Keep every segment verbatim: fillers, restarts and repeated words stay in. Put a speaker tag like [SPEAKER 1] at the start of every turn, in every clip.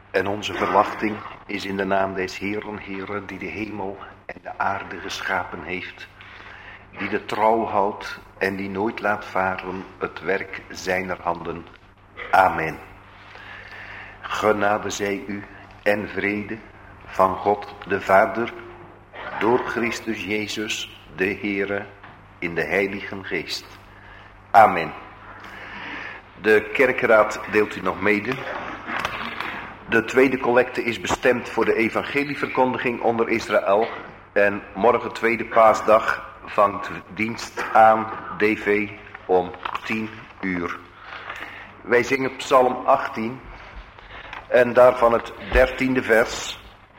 [SPEAKER 1] En onze verwachting is in de naam des Heeren, Heeren, die de hemel en de aarde geschapen heeft, die de trouw houdt en die nooit laat varen het werk zijner handen. Amen. Genade zij u en vrede van God de Vader, door Christus Jezus de Heere, in de Heilige Geest. Amen. De kerkraad deelt u nog mede. De tweede collecte is bestemd voor de evangelieverkondiging onder Israël. En morgen tweede paasdag vangt dienst aan D V om tien uur. Wij zingen Psalm achttien en daarvan het dertiende vers.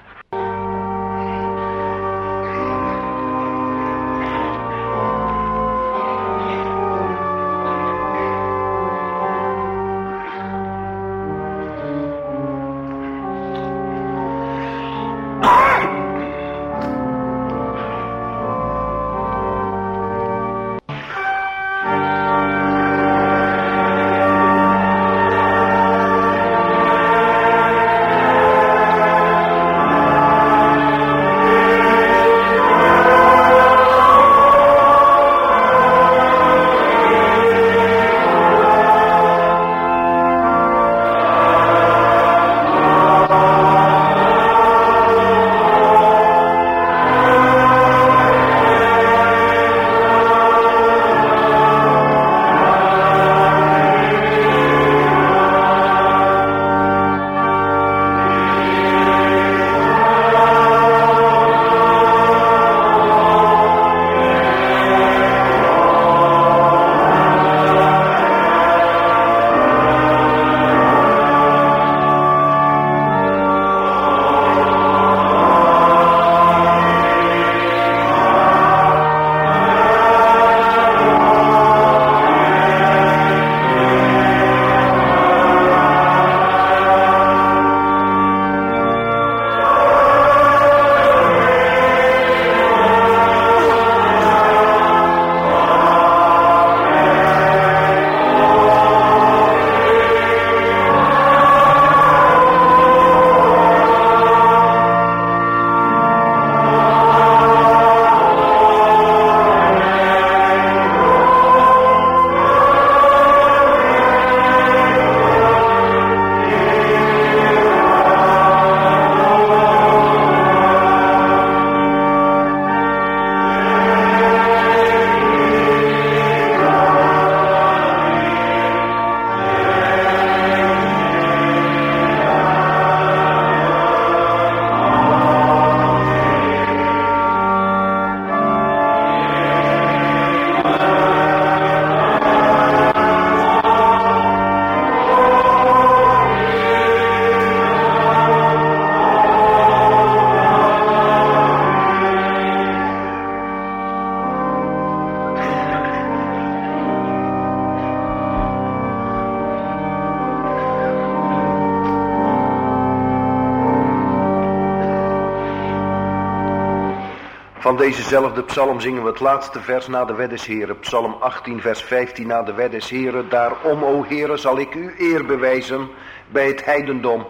[SPEAKER 1] Van dezezelfde psalm zingen we het laatste vers na de wet des Heren. Psalm achttien vers vijftien na de wet des Heren. Daarom, o Heere, zal ik u eer bewijzen bij het heidendom.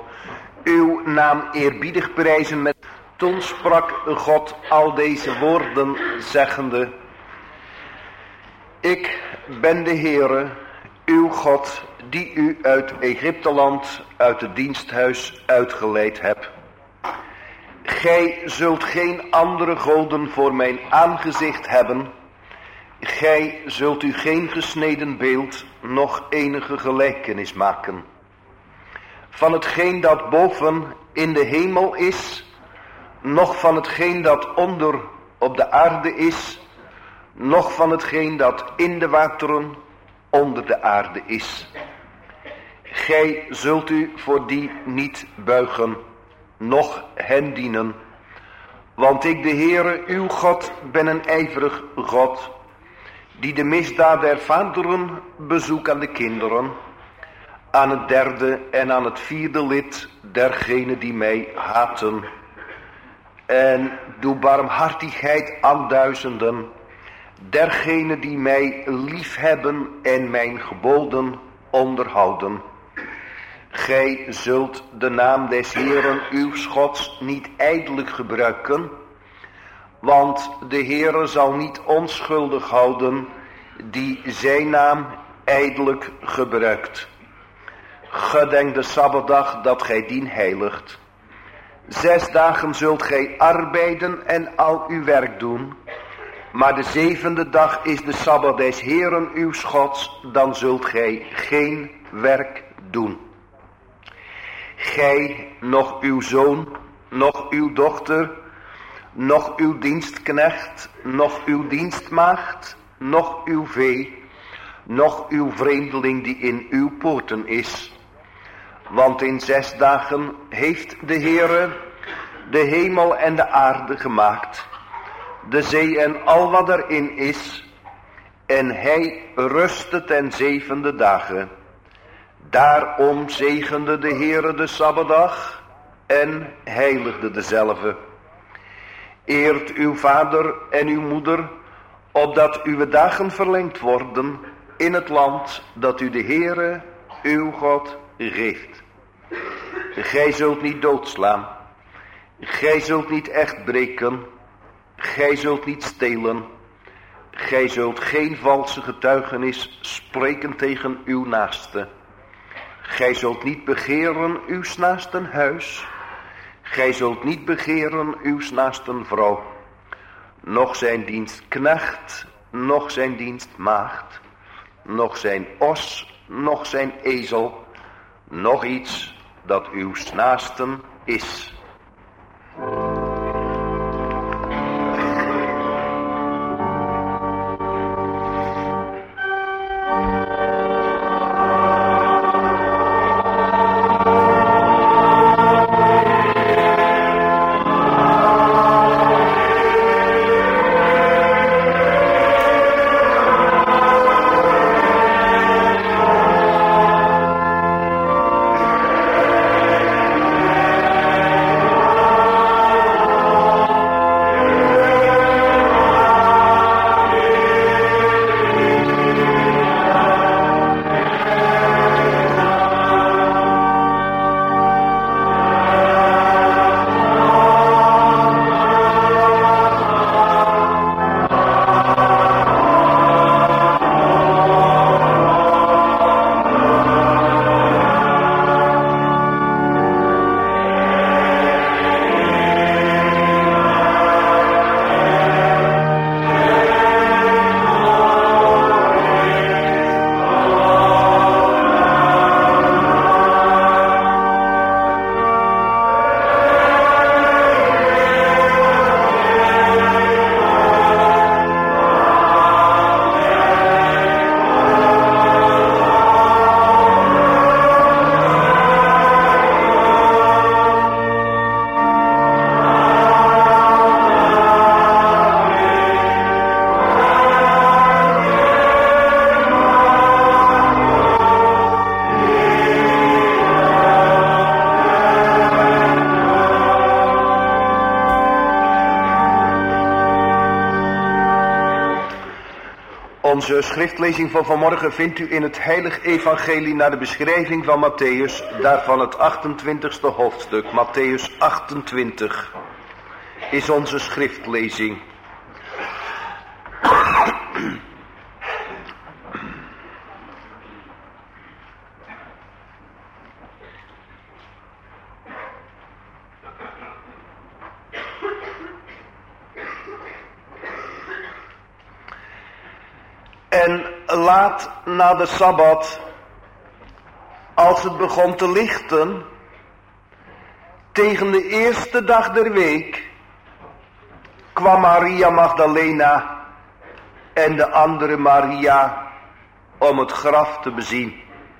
[SPEAKER 1] Uw naam eerbiedig prijzen met... Toen sprak God al deze woorden zeggende: Ik ben de Heere, uw God, die u uit Egypteland, uit het diensthuis uitgeleid hebt. Gij zult geen andere goden voor mijn aangezicht hebben. Gij zult u geen gesneden beeld, noch enige gelijkenis maken. Van hetgeen dat boven in de hemel is, noch van hetgeen dat onder op de aarde is, noch van hetgeen dat in de wateren onder de aarde is. Gij zult u voor die niet buigen, noch hen dienen. Want ik, de Heere, uw God, ben een ijverig God, die de misdaad der vaderen bezoekt aan de kinderen, aan het derde en aan het vierde lid dergenen die mij haten. En doe barmhartigheid aan duizenden, dergenen die mij liefhebben en mijn geboden onderhouden. Gij zult de naam des Heeren uw Gods niet ijdelijk gebruiken, want de Heere zal niet onschuldig houden die zijn naam ijdelijk gebruikt. Gedenk de Sabbatdag dat gij dien heiligt. Zes dagen zult gij arbeiden en al uw werk doen, maar de zevende dag is de Sabbat des Heeren uw Gods, dan zult gij geen werk doen. Gij, noch uw zoon, noch uw dochter, noch uw dienstknecht, noch uw dienstmaagd, noch uw vee, noch uw vreemdeling die in uw poorten is. Want in zes dagen heeft de Heere de hemel en de aarde gemaakt, de zee en al wat erin is, en hij rustte ten zevende dagen. Daarom zegende de Heere de Sabbatdag en heiligde dezelve. Eert uw vader en uw moeder, opdat uw dagen verlengd worden in het land dat u de Heere uw God geeft. Gij zult niet doodslaan, gij zult niet echt breken, gij zult niet stelen, gij zult geen valse getuigenis spreken tegen uw naaste. Gij zult niet begeren uw naasten huis, gij zult niet begeren uw naasten vrouw, noch zijn dienstknecht, noch zijn dienstmaagd, noch zijn os, noch zijn ezel, nog iets dat uw naasten is. Onze schriftlezing van vanmorgen vindt u in het heilig evangelie naar de beschrijving van Matthäus, daarvan het achtentwintigste hoofdstuk. Matthäus achtentwintig is onze schriftlezing. En laat na de Sabbat, als het begon te lichten, tegen de eerste dag der week, kwam Maria Magdalena en de andere Maria om het graf te bezien.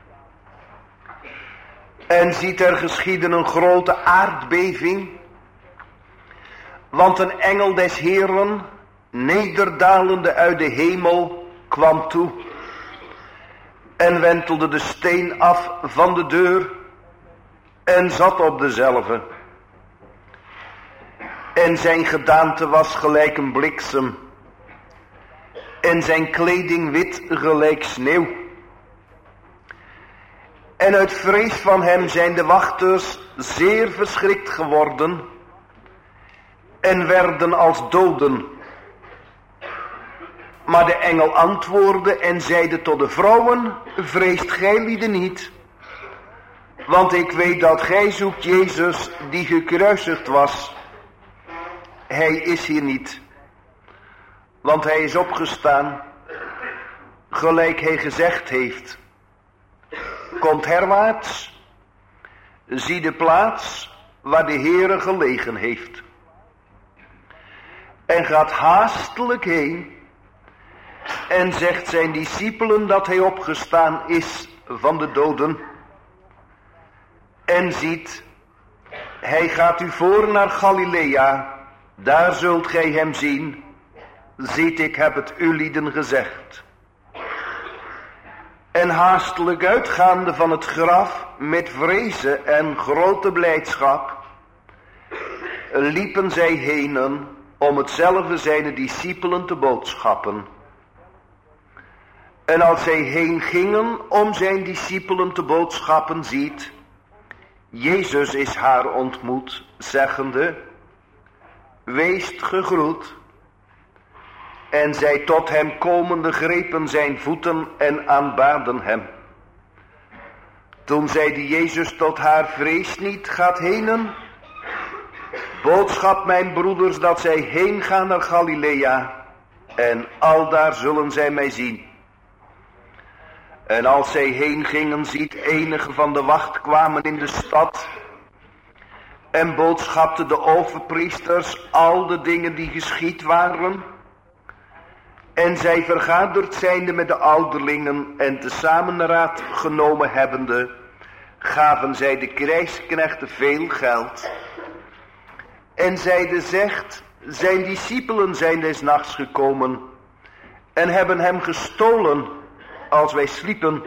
[SPEAKER 1] En ziet er geschieden een grote aardbeving, want een engel des Heeren, nederdalende uit de hemel, kwam toe en wentelde de steen af van de deur en zat op dezelve. En zijn gedaante was gelijk een bliksem en zijn kleding wit gelijk sneeuw. En uit vrees van hem zijn de wachters zeer verschrikt geworden en werden als doden. Maar de engel antwoordde en zeide tot de vrouwen, vreest gij lieden niet, want ik weet dat gij zoekt Jezus die gekruisigd was. Hij is hier niet, want hij is opgestaan, gelijk hij gezegd heeft. Komt herwaarts, zie de plaats waar de Heere gelegen heeft. En gaat haastelijk heen en zegt zijn discipelen dat hij opgestaan is van de doden. En ziet, hij gaat u voor naar Galilea, daar zult gij hem zien. Ziet, ik heb het u lieden gezegd. En haastelijk uitgaande van het graf met vrezen en grote blijdschap, liepen zij henen om hetzelfde zijne discipelen te boodschappen. En als zij heen gingen om zijn discipelen te boodschappen, ziet, Jezus is haar ontmoet, zeggende, weest gegroet. En zij tot hem komende grepen zijn voeten en aanbaden hem. Toen zeide Jezus tot haar, vrees niet, gaat henen. Boodschap mijn broeders dat zij heen gaan naar Galilea. En aldaar zullen zij mij zien. En als zij heen gingen, ziet enige van de wacht kwamen in de stad. En boodschapte de overpriesters al de dingen die geschied waren. En zij vergaderd zijnde met de ouderlingen en tezamen raad genomen hebbende, gaven zij de krijgsknechten veel geld. En zeiden, zegt, zijn discipelen zijn des nachts gekomen en hebben hem gestolen als wij sliepen.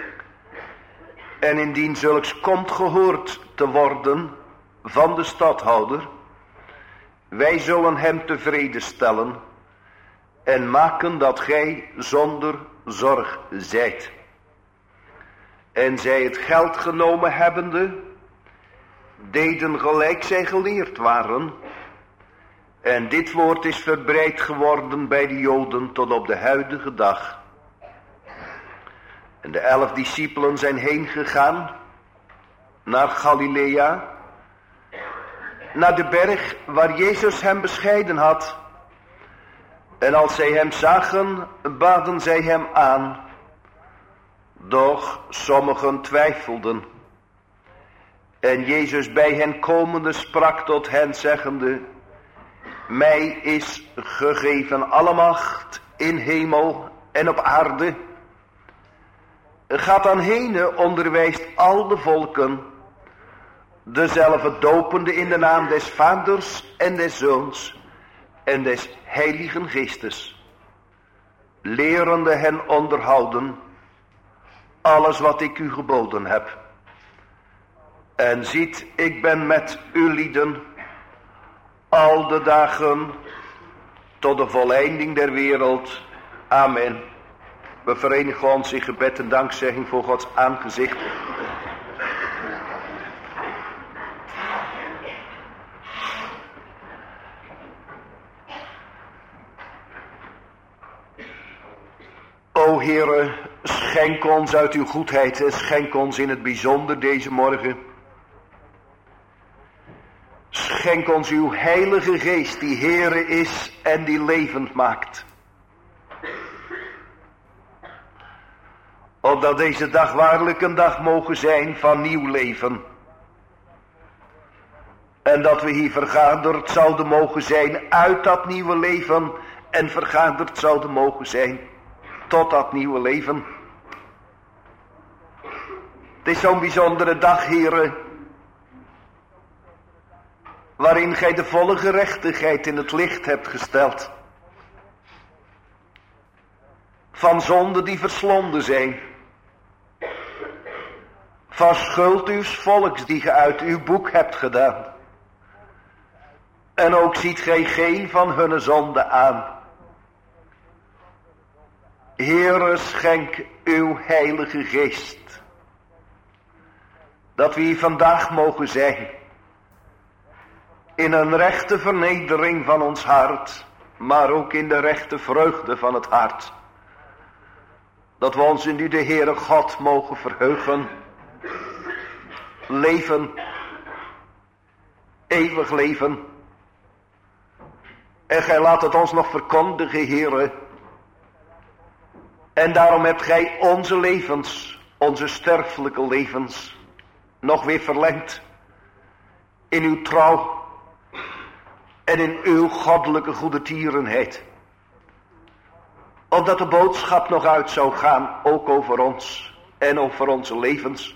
[SPEAKER 1] En indien zulks komt gehoord te worden van de stadhouder, wij zullen hem tevreden stellen en maken dat gij zonder zorg zijt. En zij het geld genomen hebbende, deden gelijk zij geleerd waren. En dit woord is verbreid geworden bij de Joden tot op de huidige dag. En de elf discipelen zijn heen gegaan naar Galilea, naar de berg waar Jezus hem bescheiden had. En als zij hem zagen, baden zij hem aan. Doch sommigen twijfelden. En Jezus bij hen komende sprak tot hen zeggende, mij is gegeven alle macht in hemel en op aarde. Gaat dan heen, onderwijst al de volken, dezelfde dopende in de naam des Vaders en des Zoons en des Heiligen Geestes, lerende hen onderhouden alles wat ik u geboden heb. En ziet, ik ben met u lieden al de dagen tot de voleinding der wereld. Amen. We verenigen ons in gebed en dankzegging voor Gods aangezicht. O Heere, schenk ons uit uw goedheid en schenk ons in het bijzonder deze morgen. Schenk ons uw heilige geest die Heere is en die levend maakt. Opdat deze dag waarlijk een dag mogen zijn van nieuw leven. En dat we hier vergaderd zouden mogen zijn uit dat nieuwe leven en vergaderd zouden mogen zijn tot dat nieuwe leven. Het is zo'n bijzondere dag, Heere, waarin gij de volle gerechtigheid in het licht hebt gesteld. Van zonden die verslonden zijn. Van schuld uws volks die ge uit uw boek hebt gedaan. En ook ziet gij geen van hunne zonden aan. Heere, schenk uw heilige geest. dat we hier vandaag mogen zijn. In een rechte vernedering van ons hart, maar ook in de rechte vreugde van het hart. Dat we ons in u de Heere God mogen verheugen. Leven. Eeuwig leven. En gij laat het ons nog verkondigen, Heere. En daarom hebt gij onze levens, onze sterfelijke levens, nog weer verlengd. In uw trouw. En in uw goddelijke goedertierenheid. Opdat de boodschap nog uit zou gaan, ook over ons en over onze levens.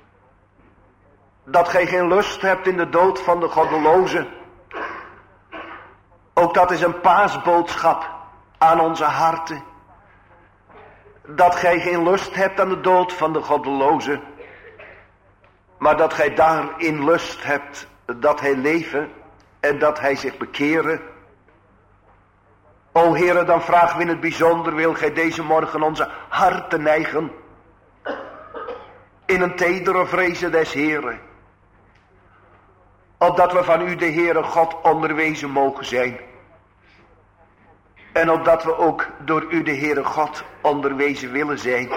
[SPEAKER 1] Dat gij geen lust hebt in de dood van de goddelozen. Ook dat is een paasboodschap aan onze harten. Dat gij geen lust hebt aan de dood van de goddelozen. Maar dat gij daarin lust hebt dat hij leven en dat hij zich bekeren. O Heere, dan vragen we in het bijzonder, wil gij deze morgen onze harten neigen. In een tedere vrezen des Heere. Opdat we van u de Heere God onderwezen mogen zijn. En opdat we ook door u de Heere God onderwezen willen zijn.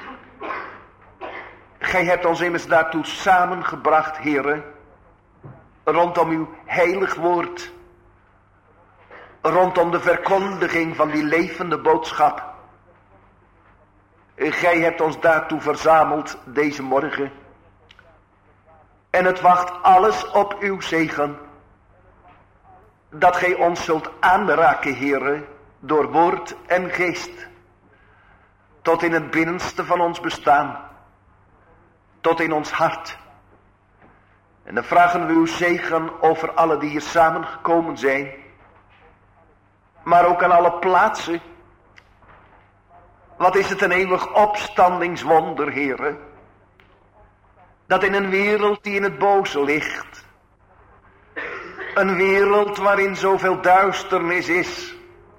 [SPEAKER 1] Gij hebt ons immers daartoe samengebracht, Heere. Rondom uw heilig woord. Rondom de verkondiging van die levende boodschap. Gij hebt ons daartoe verzameld deze morgen. En het wacht alles op uw zegen. Dat gij ons zult aanraken, Heere, door woord en geest. Tot in het binnenste van ons bestaan. Tot in ons hart. En dan vragen we uw zegen over alle die hier samengekomen zijn. Maar ook aan alle plaatsen. Wat is het een eeuwig opstandingswonder, Heere. Dat in een wereld die in het boze ligt. Een wereld waarin zoveel duisternis is.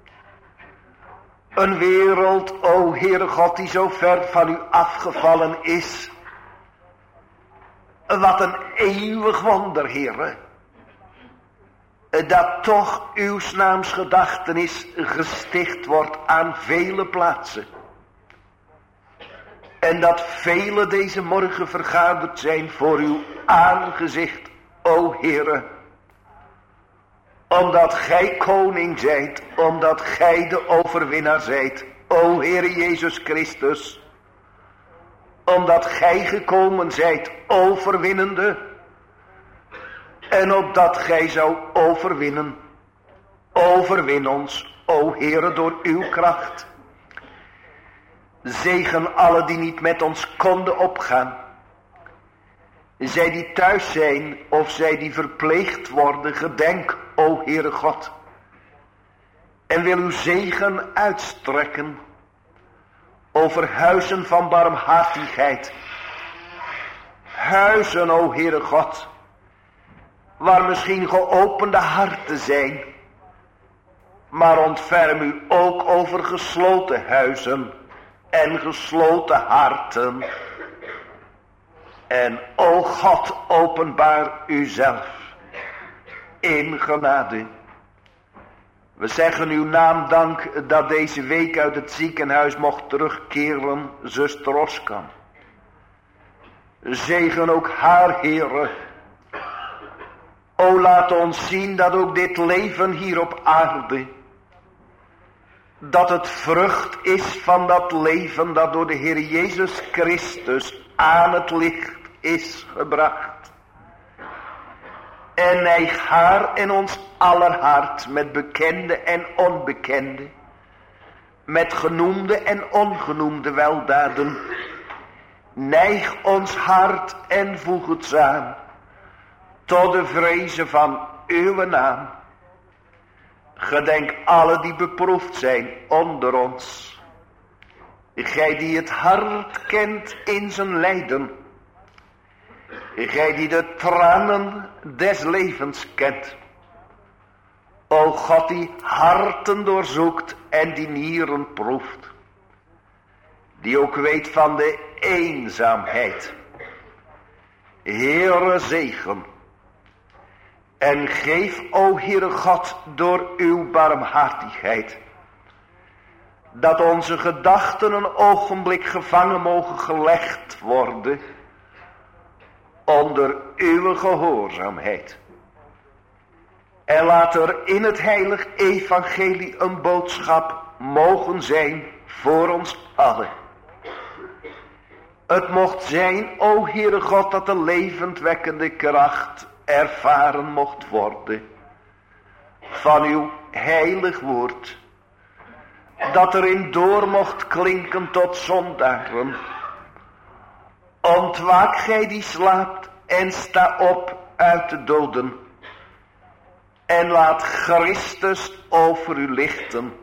[SPEAKER 1] Een wereld, o Heere God, die zo ver van u afgevallen is. Wat een eeuwig wonder, Heere. Dat toch uw naams gedachtenis gesticht wordt aan vele plaatsen. En dat vele deze morgen vergaderd zijn voor uw aangezicht, o Heere. Omdat gij koning zijt, omdat gij de overwinnaar zijt, o Heere Jezus Christus. Omdat gij gekomen zijt, overwinnende. En opdat gij zou overwinnen. Overwin ons, o Heere, door uw kracht. Zegen alle die niet met ons konden opgaan. Zij die thuis zijn of zij die verpleegd worden, gedenk, o Heere God. En wil uw zegen uitstrekken over huizen van barmhartigheid. Huizen, o Heere God, waar misschien geopende harten zijn. Maar ontferm u ook over gesloten huizen en gesloten harten. En o God, openbaar uzelf in genade. We zeggen uw naam dank dat deze week uit het ziekenhuis mocht terugkeren, zuster Oskan. Zegen ook haar, Heere. O, laat ons zien dat ook dit leven hier op aarde, dat het vrucht is van dat leven dat door de Heer Jezus Christus aan het licht is gebracht. En neig haar in ons aller hart met bekende en onbekende, met genoemde en ongenoemde weldaden. Neig ons hart en voeg het samen tot de vrezen van uw naam. Gedenk alle die beproefd zijn onder ons. Gij die het hart kent in zijn lijden. Gij die de tranen des levens kent. O God die harten doorzoekt en die nieren proeft. Die ook weet van de eenzaamheid. Heere, zegen. En geef, o Heere God, door uw barmhartigheid, dat onze gedachten een ogenblik gevangen mogen gelegd worden onder uw gehoorzaamheid. En laat er in het heilig evangelie een boodschap mogen zijn voor ons allen. Het mocht zijn, o Heere God, dat de levendwekkende kracht ervaren mocht worden van uw heilig woord, dat erin door mocht klinken tot zondagen. Ontwaak gij die slaapt en sta op uit de doden, en laat Christus over u lichten.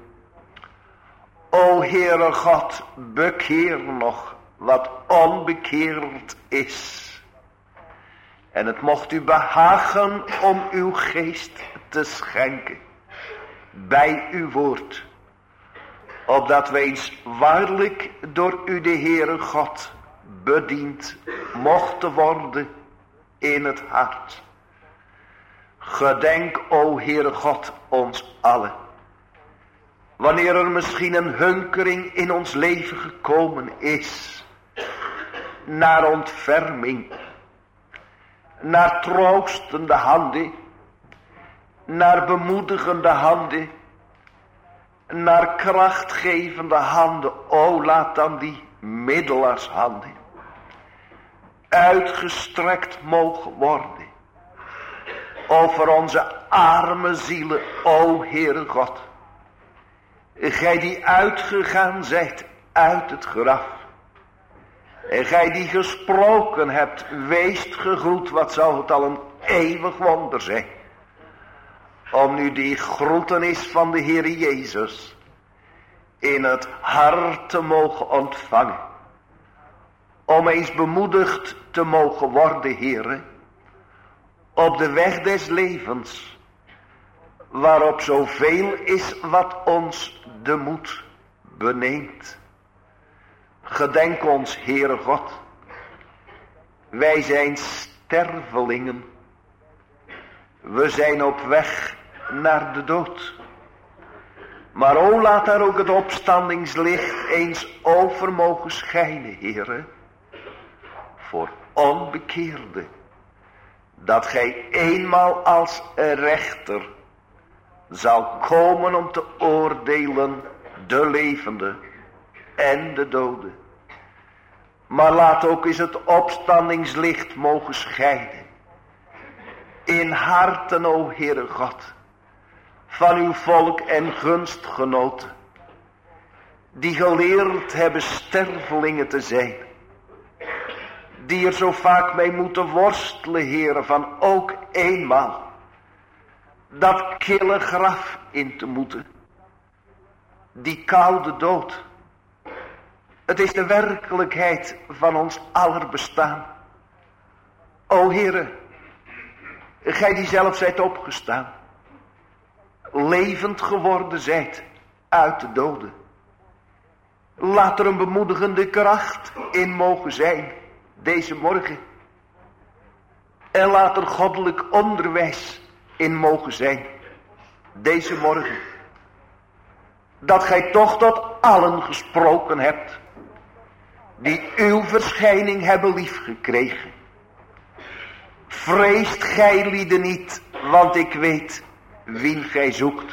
[SPEAKER 1] O Heere God, bekeer nog wat onbekeerd is. En het mocht u behagen om uw geest te schenken bij uw woord, opdat wij eens waarlijk door u de Heere God bediend mochten worden in het hart. Gedenk, o Heere God, ons allen. Wanneer er misschien een hunkering in ons leven gekomen is, naar ontferming, naar troostende handen, naar bemoedigende handen, naar krachtgevende handen, o laat dan die middelaarshanden uitgestrekt mogen worden over onze arme zielen, o Heere God. Gij die uitgegaan zijt uit het graf, en gij die gesproken hebt, weest gegroet, wat zou het al een eeuwig wonder zijn, om nu die groetenis van de Heer Jezus in het hart te mogen ontvangen, om eens bemoedigd te mogen worden, Heere, op de weg des levens, waarop zoveel is wat ons de moed beneemt. Gedenk ons, Heere God. Wij zijn stervelingen. We zijn op weg naar de dood. Maar o, laat daar ook het opstandingslicht eens over mogen schijnen, Heere, voor onbekeerden, dat gij eenmaal als rechter zal komen om te oordelen de levenden en de doden. Maar laat ook eens het opstandingslicht mogen schijnen in harten, o Heere God, van uw volk en gunstgenoten, die geleerd hebben stervelingen te zijn, die er zo vaak mee moeten worstelen, Heere, van ook eenmaal dat kille graf in te moeten, die koude dood. Het is de werkelijkheid van ons aller bestaan. O Heere, gij die zelf zijt opgestaan, levend geworden zijt uit de doden. Laat er een bemoedigende kracht in mogen zijn deze morgen. En laat er goddelijk onderwijs in mogen zijn deze morgen. Dat gij toch tot allen gesproken hebt die uw verschijning hebben liefgekregen. Vreest gij lieden niet, want ik weet wien gij zoekt.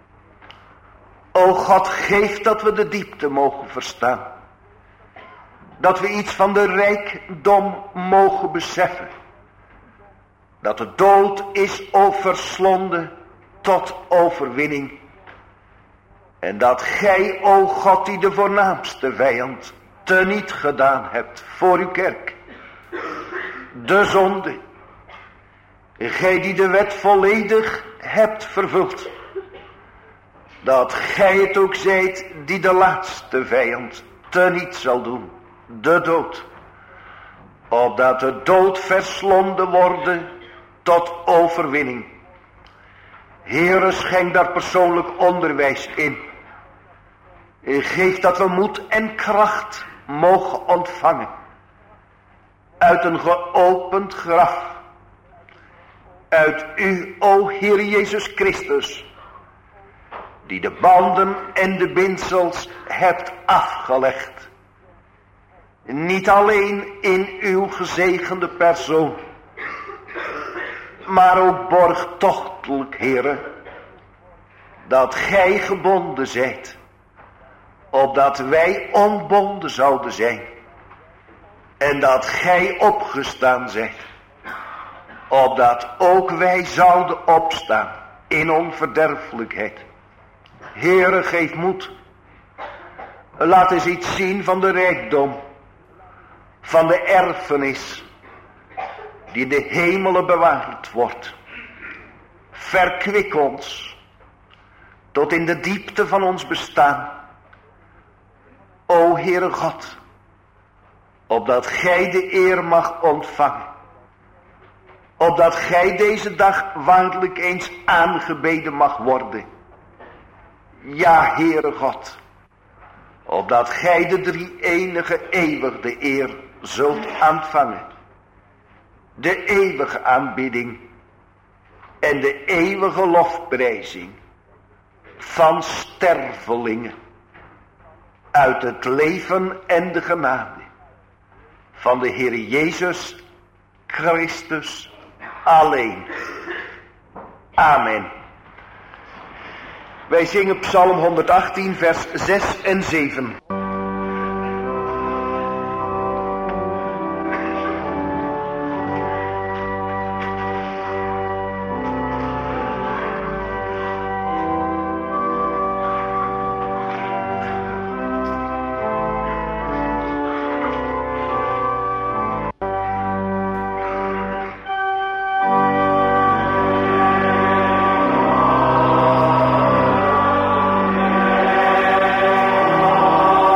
[SPEAKER 1] O God, geef dat we de diepte mogen verstaan. Dat we iets van de rijkdom mogen beseffen. Dat de dood is overslonden tot overwinning. En dat gij, o God, die de voornaamste vijand teniet gedaan hebt voor uw kerk, de zonde, gij die de wet volledig hebt vervuld, dat gij het ook zijt die de laatste vijand teniet zal doen, de dood, opdat de dood verslonden worden tot overwinning. Heere, schenk daar persoonlijk onderwijs in. Geef dat we moed en kracht mogen ontvangen. uit een geopend graf. Uit u, o Heer Jezus Christus, die de banden en de bindsels hebt afgelegd. Niet alleen in uw gezegende persoon, maar ook borgtochtelijk, Heere, dat gij gebonden zijt, opdat wij onbonden zouden zijn. En dat gij opgestaan zijt, opdat ook wij zouden opstaan in onverderfelijkheid. Heere, geef moed. Laat eens iets zien van de rijkdom, van de erfenis, die in de hemelen bewaard wordt. Verkwik ons, tot in de diepte van ons bestaan. O Heere God, opdat gij de eer mag ontvangen. Opdat gij deze dag waarlijk eens aangebeden mag worden. Ja, Heere God, opdat gij de drie enige eeuwige eer zult ontvangen. De eeuwige aanbidding en de eeuwige lofprijzing van stervelingen uit het leven en de genade van de Heer Jezus Christus alleen. Amen. Wij zingen Psalm honderdachttien vers zes en zeven.
[SPEAKER 2] Oh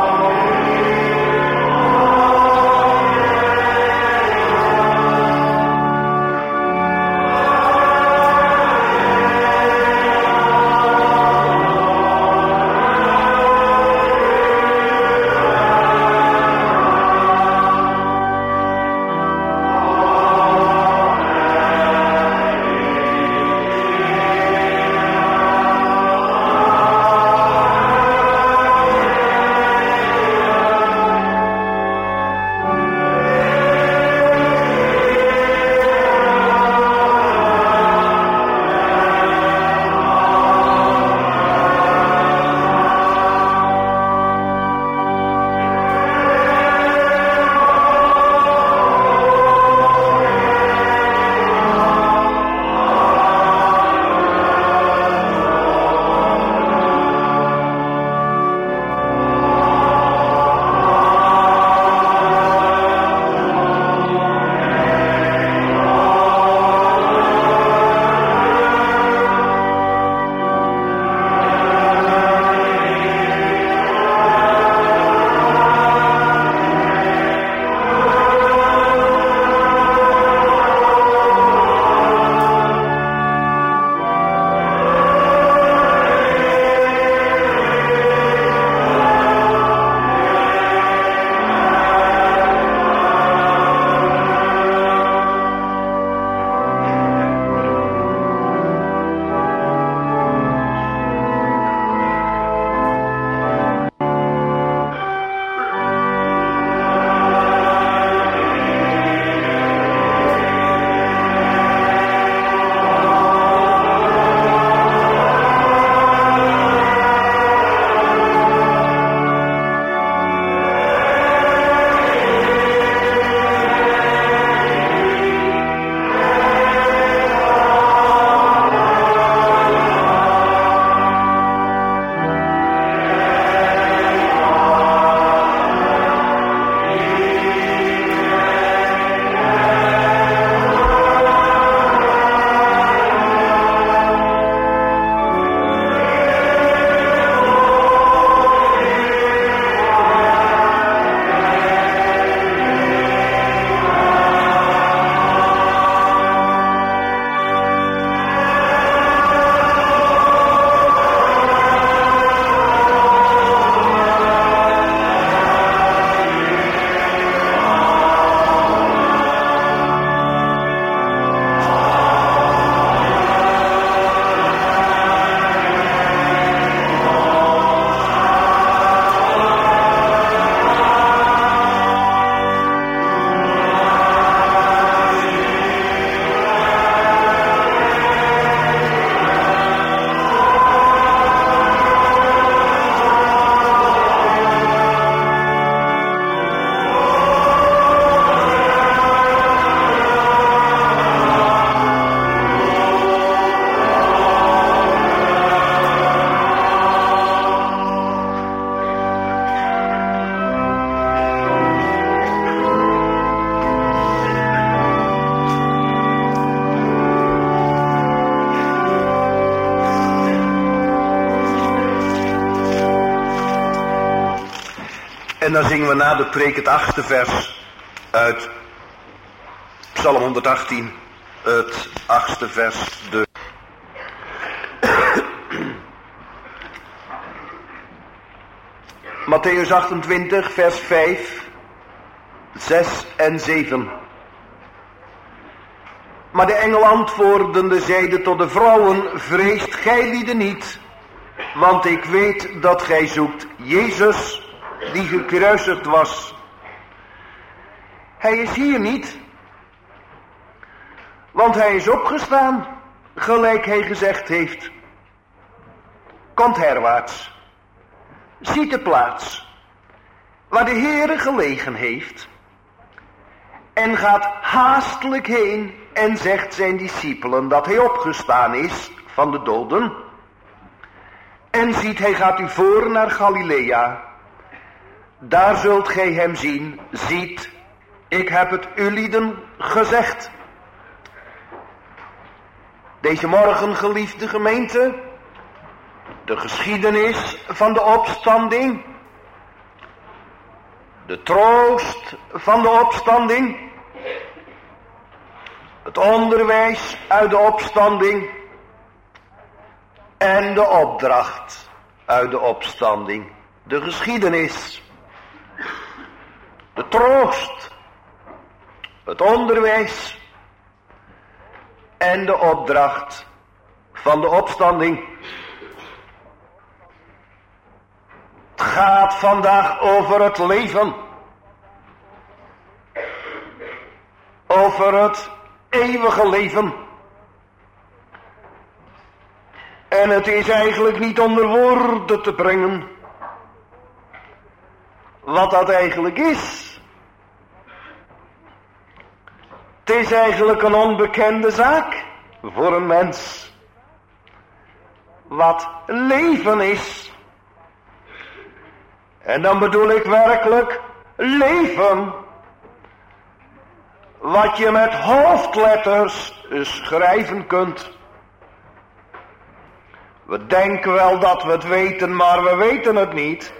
[SPEAKER 1] En dan zingen we na de preek het achtste vers uit Psalm honderdachttien, het achtste vers, de... Mattheüs achtentwintig, vers vijf, zes en zeven. Maar de engel antwoordende zeide tot de vrouwen, vreest gij lieden niet, want ik weet dat gij zoekt Jezus, die gekruisigd was. Hij is hier niet, want hij is opgestaan, gelijk hij gezegd heeft. Komt herwaarts, ziet de plaats waar de Heere gelegen heeft, en gaat haastelijk heen en zegt zijn discipelen dat hij opgestaan is van de doden. En ziet, hij gaat u voor naar Galilea. Daar zult gij hem zien. Ziet, ik heb het u lieden gezegd. Deze morgen, geliefde gemeente, de geschiedenis van de opstanding, de troost van de opstanding, het onderwijs uit de opstanding en de opdracht uit de opstanding. De geschiedenis, de troost, het onderwijs en de opdracht van de opstanding. Het gaat vandaag over het leven, over het eeuwige leven. En het is eigenlijk niet onder woorden te brengen wat dat eigenlijk is. Het is eigenlijk een onbekende zaak voor een mens. Wat leven is. En dan bedoel ik werkelijk leven. Wat je met hoofdletters schrijven kunt. We denken wel dat we het weten, maar we weten het niet.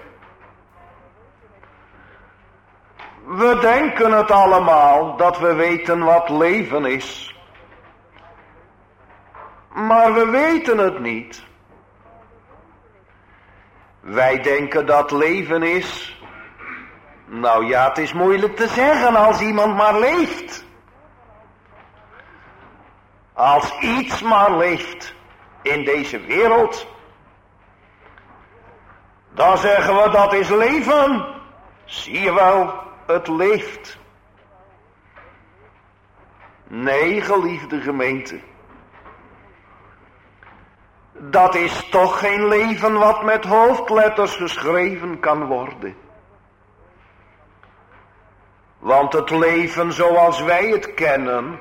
[SPEAKER 1] We denken het allemaal, dat we weten wat leven is. Maar we weten het niet. Wij denken dat leven is. Nou ja, het is moeilijk te zeggen als iemand maar leeft. Als iets maar leeft in deze wereld, dan zeggen we dat is leven. Zie je wel, het leeft. Nee, geliefde gemeente. Dat is toch geen leven wat met hoofdletters geschreven kan worden. Want het leven zoals wij het kennen,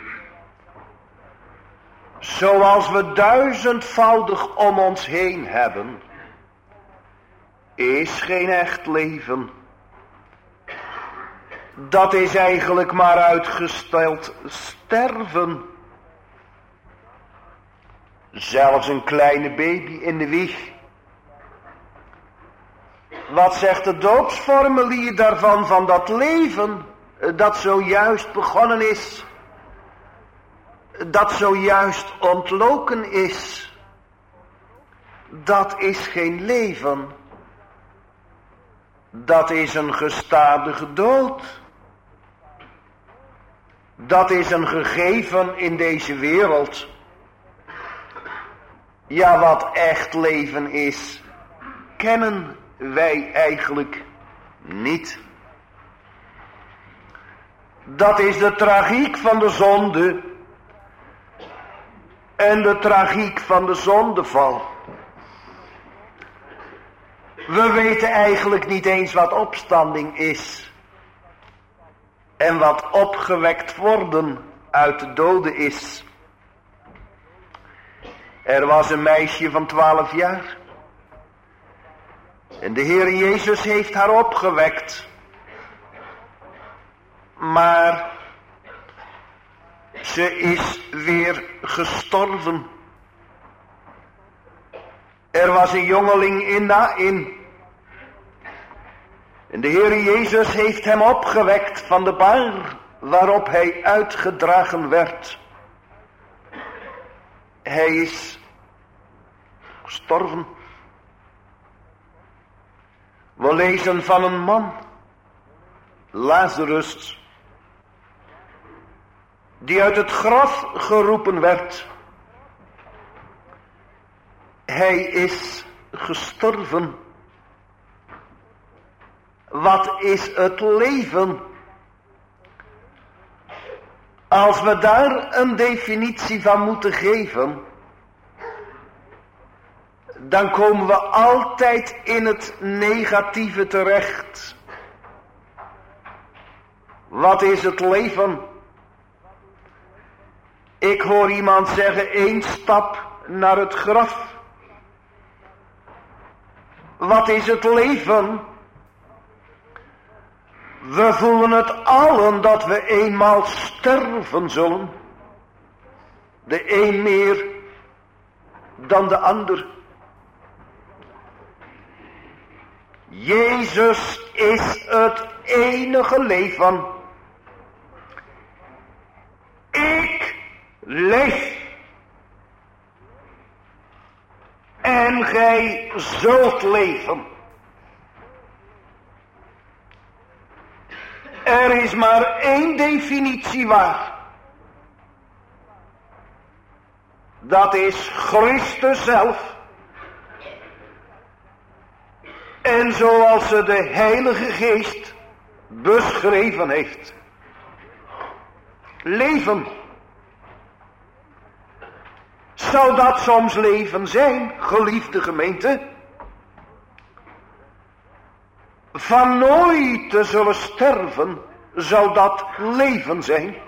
[SPEAKER 1] zoals we duizendvoudig om ons heen hebben, is geen echt leven. Dat is eigenlijk maar uitgesteld sterven. Zelfs een kleine baby in de wieg. Wat zegt het doopsformulier daarvan, van dat leven dat zojuist begonnen is, dat zojuist ontloken is? Dat is geen leven. Dat is een gestadige dood. Dat is een gegeven in deze wereld. Ja, wat echt leven is, kennen wij eigenlijk niet. Dat is de tragiek van de zonde en de tragiek van de zondeval. We weten eigenlijk niet eens wat opstanding is en wat opgewekt worden uit de doden is. Er was een meisje van twaalf jaar. En de Heer Jezus heeft haar opgewekt. Maar ze is weer gestorven. Er was een jongeling in Nain. En de Heer Jezus heeft hem opgewekt van de baar waarop hij uitgedragen werd. Hij is gestorven. We lezen van een man, Lazarus, die uit het graf geroepen werd. Hij is gestorven. Wat is het leven? Als we daar een definitie van moeten geven, dan komen we altijd in het negatieve terecht. Wat is het leven? Ik hoor iemand zeggen, één stap naar het graf. Wat is het leven? We voelen het allen dat we eenmaal sterven zullen. De een meer dan de ander. Jezus is het enige leven. Ik leef. En gij zult leven. Er is maar één definitie waar. Dat is Christus zelf. En zoals ze de Heilige Geest beschreven heeft. Leven. Zou dat soms leven zijn, geliefde gemeente? Van nooit te zullen sterven, zou dat leven zijn?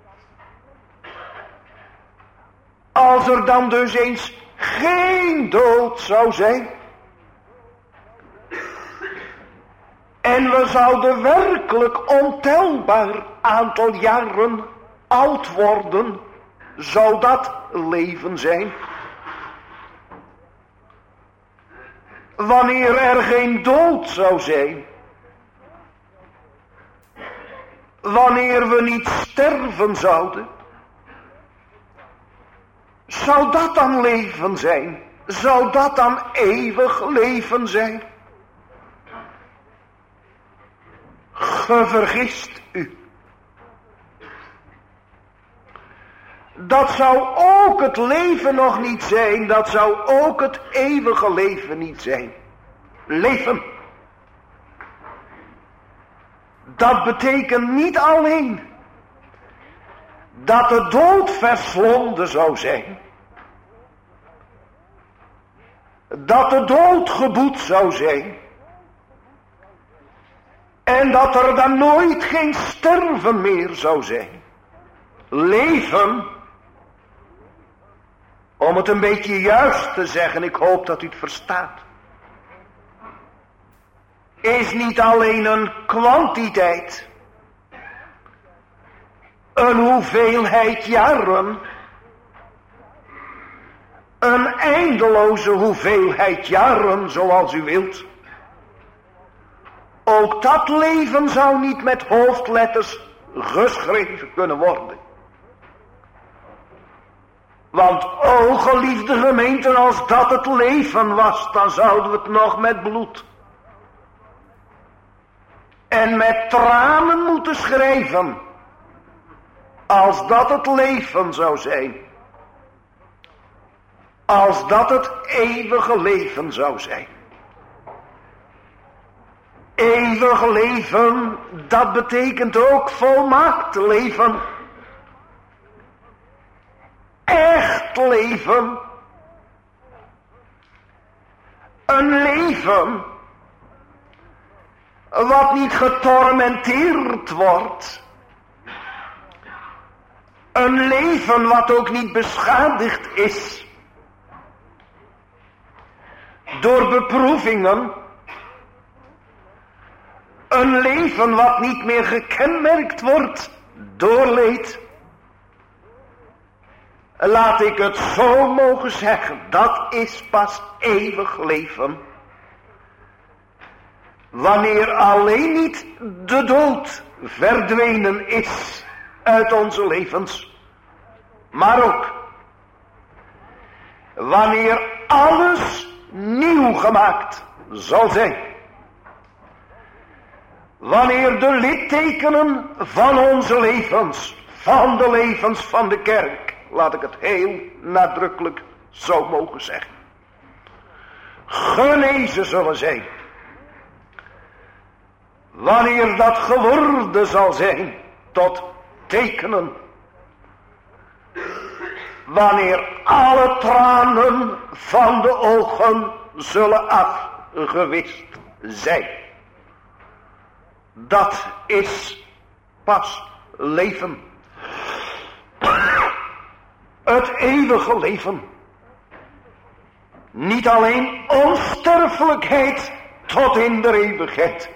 [SPEAKER 1] Als er dan dus eens geen dood zou zijn, en we zouden werkelijk ontelbaar aantal jaren oud worden, zou dat leven zijn? Wanneer er geen dood zou zijn, wanneer we niet sterven zouden, zou dat dan leven zijn? Zou dat dan eeuwig leven zijn? Ge vergist u. Dat zou ook het leven nog niet zijn. Dat zou ook het eeuwige leven niet zijn. Leven. Dat betekent niet alleen dat de dood verslonden zou zijn. Dat de dood geboet zou zijn. En dat er dan nooit geen sterven meer zou zijn. Leven, om het een beetje juist te zeggen, ik hoop dat u het verstaat, is niet alleen een kwantiteit, een hoeveelheid jaren, een eindeloze hoeveelheid jaren, zoals u wilt. Ook dat leven zou niet met hoofdletters geschreven kunnen worden. Want, o geliefde gemeenten, als dat het leven was, dan zouden we het nog met bloed en met tranen moeten schrijven. Als dat het leven zou zijn. Als dat het eeuwige leven zou zijn. Eeuwig leven, dat betekent ook volmaakt leven. Echt leven. Een leven wat niet getormenteerd wordt. Een leven wat ook niet beschadigd is door beproevingen. Een leven wat niet meer gekenmerkt wordt door leed. Laat ik het zo mogen zeggen, dat is pas eeuwig leven. Wanneer alleen niet de dood verdwenen is uit onze levens, maar ook wanneer alles nieuw gemaakt zal zijn. Wanneer de littekenen van onze levens, van de levens van de kerk, laat ik het heel nadrukkelijk zo mogen zeggen, genezen zullen zijn. Wanneer dat geworden zal zijn tot tekenen. Wanneer alle tranen van de ogen zullen afgewist zijn. Dat is pas leven. Het eeuwige leven. Niet alleen onsterfelijkheid tot in de eeuwigheid.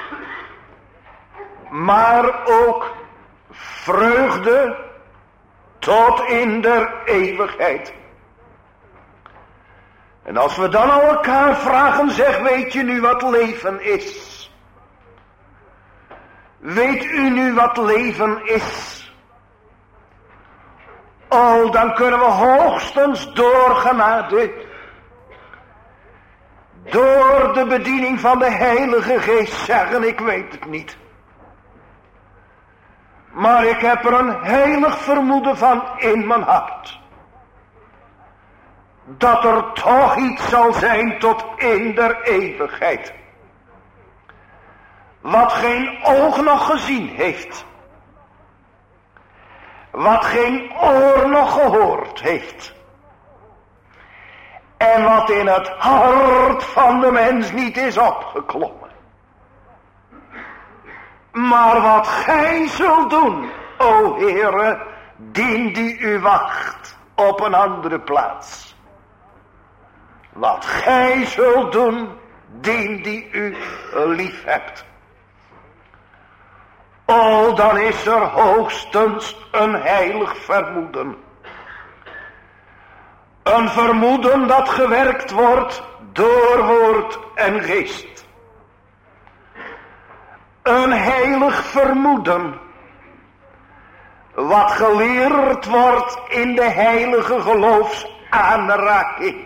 [SPEAKER 1] Maar ook vreugde tot in de eeuwigheid. En als we dan aan elkaar vragen, zeg, weet je nu wat leven is? Weet u nu wat leven is? Oh, dan kunnen we hoogstens door genade, door de bediening van de Heilige Geest zeggen, ik weet het niet. Maar ik heb er een heilig vermoeden van in mijn hart. Dat er toch iets zal zijn tot in der eeuwigheid. Wat geen oog nog gezien heeft. Wat geen oor nog gehoord heeft. En wat in het hart van de mens niet is opgeklommen. Maar wat gij zult doen, o Heere, dien die u wacht op een andere plaats. Wat gij zult doen, dien die u lief hebt. O, dan is er hoogstens een heilig vermoeden. Een vermoeden dat gewerkt wordt door woord en geest. Een heilig vermoeden, wat geleerd wordt in de heilige geloofsaanraking.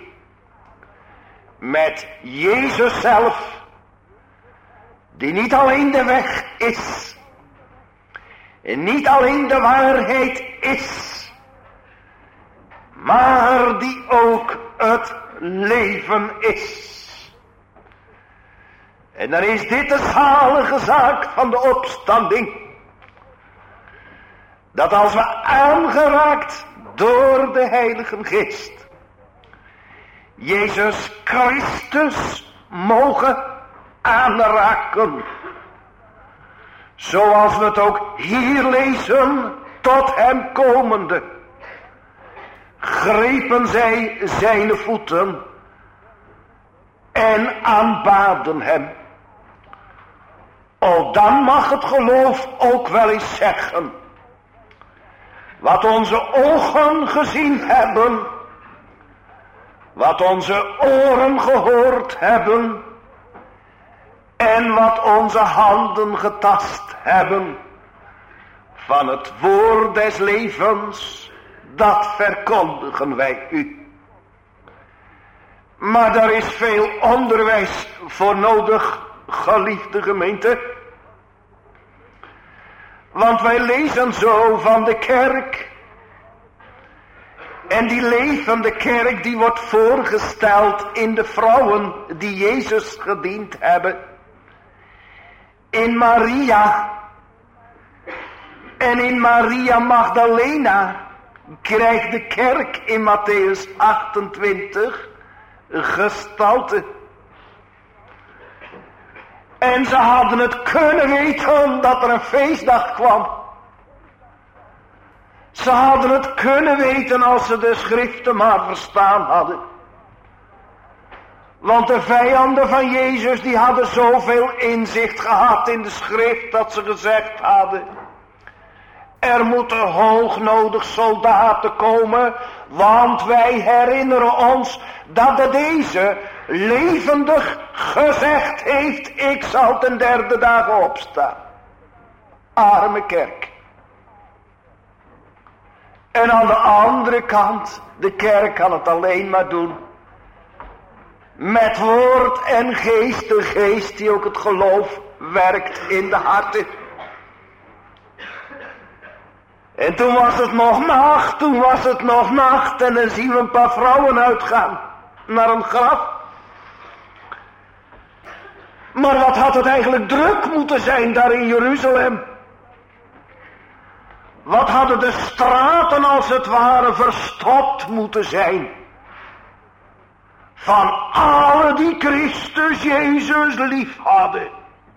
[SPEAKER 1] Met Jezus zelf, die niet alleen de weg is, en niet alleen de waarheid is, maar die ook het leven is. En dan is dit de zalige zaak van de opstanding. Dat als we aangeraakt door de Heilige Geest Jezus Christus mogen aanraken. Zoals we het ook hier lezen, tot hem komende. Grepen zij zijn voeten en aanbaden hem. O, dan mag het geloof ook wel eens zeggen. Wat onze ogen gezien hebben. Wat onze oren gehoord hebben. En wat onze handen getast hebben. Van het woord des levens. Dat verkondigen wij u. Maar daar is veel onderwijs voor nodig, geliefde gemeente. Want wij lezen zo van de kerk. En die levende kerk die wordt voorgesteld in de vrouwen die Jezus gediend hebben. In Maria. En in Maria Magdalena krijgt de kerk in Matthäus achtentwintig gestalte. En ze hadden het kunnen weten dat er een feestdag kwam. Ze hadden het kunnen weten als ze de schriften maar verstaan hadden. Want de vijanden van Jezus die hadden zoveel inzicht gehad in de schrift dat ze gezegd hadden: er moeten hoognodig soldaten komen, Want wij herinneren ons dat de deze levendig gezegd heeft, ik zal ten derde dag opstaan. Arme kerk. En aan de andere kant, de kerk kan het alleen maar doen. Met woord en geest, de geest die ook het geloof werkt in de harten. En toen was het nog nacht, toen was het nog nacht en dan zien we een paar vrouwen uitgaan naar een graf. Maar wat had het eigenlijk druk moeten zijn daar in Jeruzalem? Wat hadden de straten als het ware verstopt moeten zijn? Van alle die Christus Jezus lief hadden.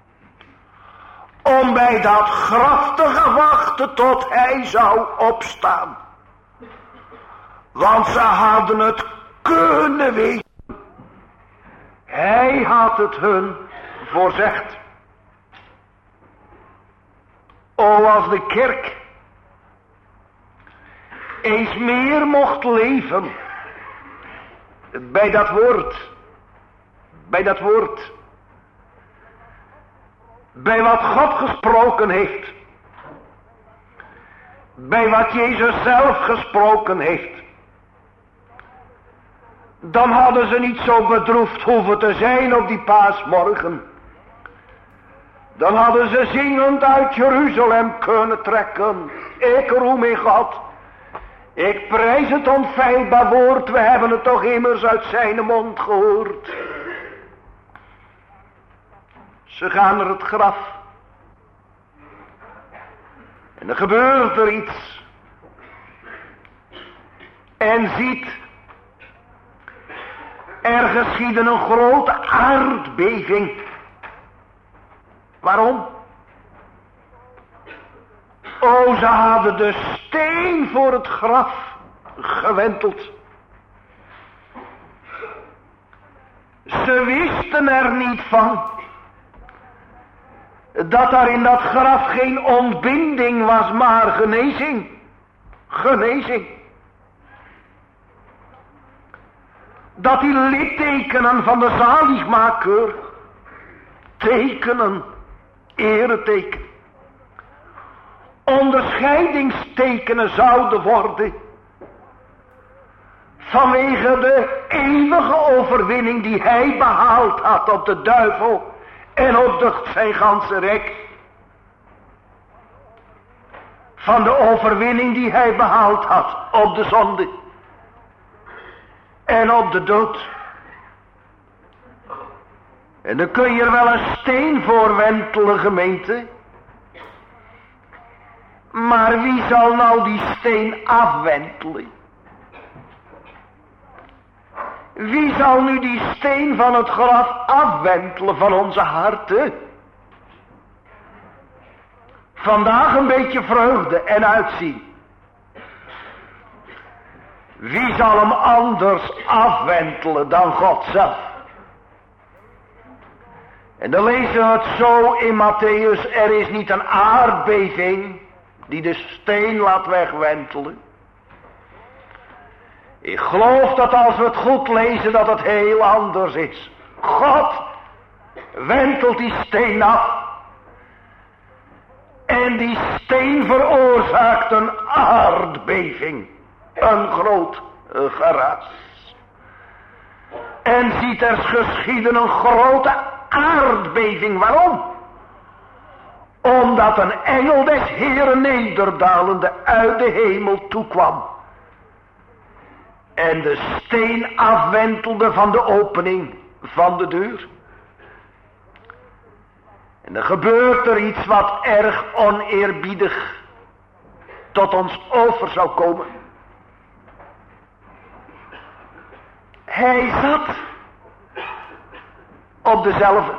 [SPEAKER 1] Om bij dat graf te gaan wachten tot hij zou opstaan. Want ze hadden het kunnen weten. Hij had het hun voorzegd. O, als de kerk eens meer mocht leven bij dat woord, bij dat woord, bij wat God gesproken heeft, bij wat Jezus zelf gesproken heeft, dan hadden ze niet zo bedroefd hoeven te zijn op die paasmorgen. Dan hadden ze zingend uit Jeruzalem kunnen trekken. Ik roem in God. Ik prijs het onfeilbaar woord. We hebben het toch immers uit zijn mond gehoord. Ze gaan naar het graf. En er gebeurt er iets. En ziet, er geschiedde een grote aardbeving. Waarom? O, ze hadden de steen voor het graf gewenteld. Ze wisten er niet van dat daar in dat graf geen ontbinding was, maar genezing. Genezing. Dat die littekenen van de zaligmaker, tekenen, ereteken, onderscheidingstekenen zouden worden vanwege de eeuwige overwinning die hij behaald had op de duivel en op de, zijn ganse rijk. Van de overwinning die hij behaald had op de zonde en op de dood. En dan kun je er wel een steen voor wentelen, gemeente. Maar wie zal nou die steen afwentelen? Wie zal nu die steen van het graf afwentelen van onze harten? Vandaag een beetje vreugde en uitzien. Wie zal hem anders afwentelen dan God zelf? En dan lezen we het zo in Matthäus. Er is niet een aardbeving die de steen laat wegwentelen. Ik geloof dat als we het goed lezen dat het heel anders is. God wentelt die steen af. En die steen veroorzaakt een aardbeving. Een groot geras. En ziet er geschieden een grote aardbeving. Waarom? Omdat een engel des Heeren nederdalende uit de hemel toekwam. En de steen afwentelde van de opening van de deur. En dan gebeurt er iets wat erg oneerbiedig tot ons over zou komen. Hij zat op dezelfde.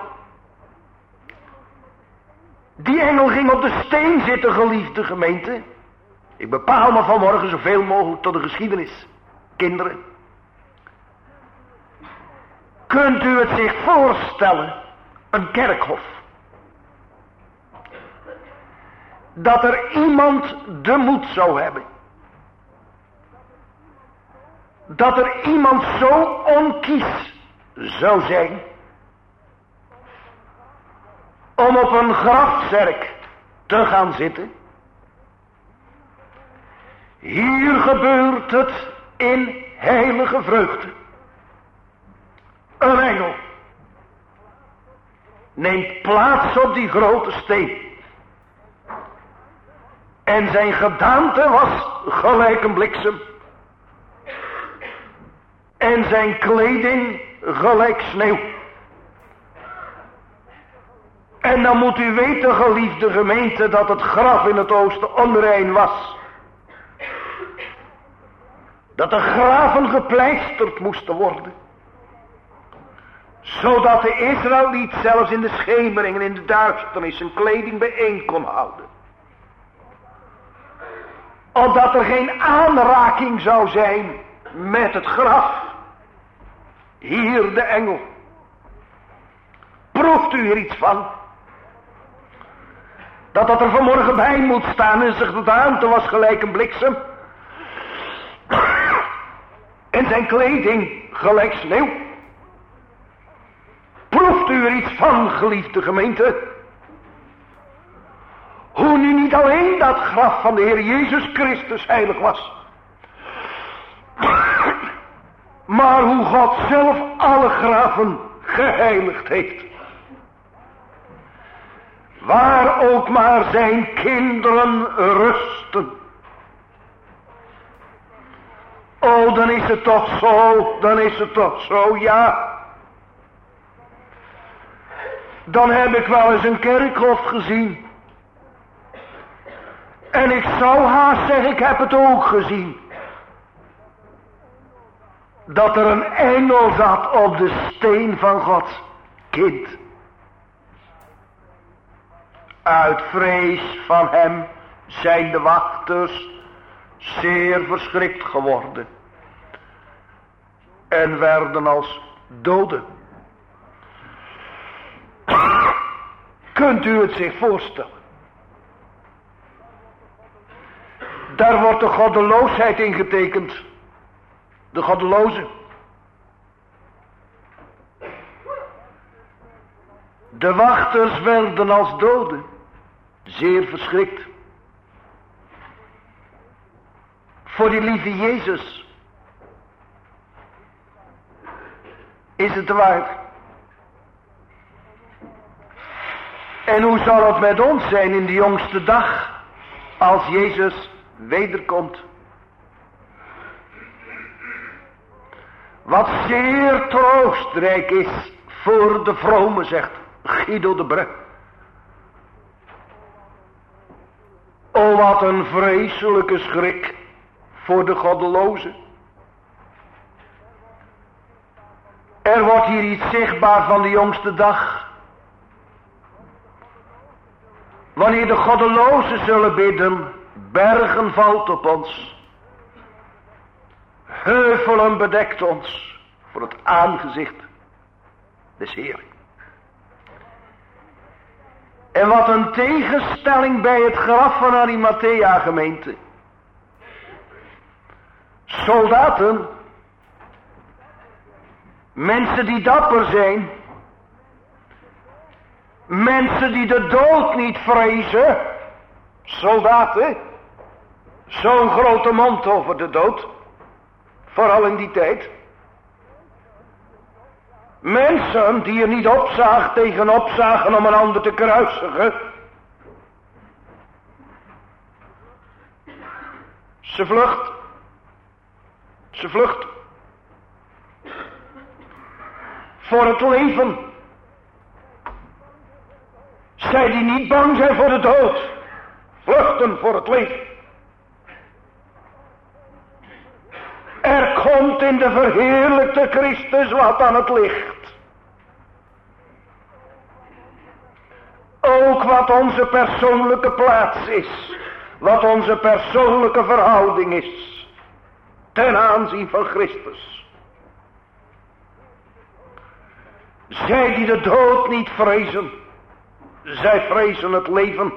[SPEAKER 1] Die engel ging op de steen zitten, geliefde gemeente. Ik bepaal me vanmorgen zoveel mogelijk tot de geschiedenis. Kinderen. Kunt u het zich voorstellen, een kerkhof. Dat er iemand de moed zou hebben dat er iemand zo onkies zou zijn om op een grafzerk te gaan zitten. Hier gebeurt het in heilige vreugde. Een engel neemt plaats op die grote steen. En zijn gedaante was gelijk een bliksem. En zijn kleding gelijk sneeuw. En dan moet u weten, geliefde gemeente, dat het graf in het oosten onrein was. Dat de graven gepleisterd moesten worden. Zodat de Israëliet zelfs in de schemering en in de duisternis zijn kleding bijeen kon houden. Opdat er geen aanraking zou zijn met het graf. Hier de engel. Proeft u er iets van? Dat dat er vanmorgen bij moet staan en zich gedaante was gelijk een bliksem. En zijn kleding gelijk sneeuw. Proeft u er iets van, geliefde gemeente? Hoe nu niet alleen dat graf van de Heer Jezus Christus heilig was. Maar hoe God zelf alle graven geheiligd heeft. Waar ook maar zijn kinderen rusten. Oh, dan is het toch zo, dan is het toch zo, ja. Dan heb ik wel eens een kerkhof gezien. En ik zou haast zeggen, ik heb het ook gezien. Dat er een engel zat op de steen van Gods kind. Uit vrees van hem zijn de wachters zeer verschrikt geworden. En werden als doden. Kunt u het zich voorstellen? Daar wordt de goddeloosheid ingetekend. De goddeloze. De wachters werden als doden. Zeer verschrikt. Voor die lieve Jezus is het waar. En hoe zal het met ons zijn in de jongste dag als Jezus wederkomt? Wat zeer troostrijk is voor de vrome, zegt Guido de Brug. O, wat een vreselijke schrik voor de goddeloze. Er wordt hier iets zichtbaar van de jongste dag. Wanneer de goddelozen zullen bidden, bergen valt op ons. Heuvelen bedekt ons voor het aangezicht des Heeren. En wat een tegenstelling bij het graf van Arimathea, gemeente. Soldaten, mensen die dapper zijn, mensen die de dood niet vrezen, soldaten, zo'n grote mond over de dood, vooral in die tijd. Mensen die er niet opzagen tegenop zagen om een ander te kruisigen. Ze vlucht. Ze vlucht. Voor het leven. Zij die niet bang zijn voor de dood. Vluchten voor het leven. Er komt in de verheerlijkte Christus wat aan het licht. Ook wat onze persoonlijke plaats is. Wat onze persoonlijke verhouding is. Ten aanzien van Christus. Zij die de dood niet vrezen. Zij vrezen het leven.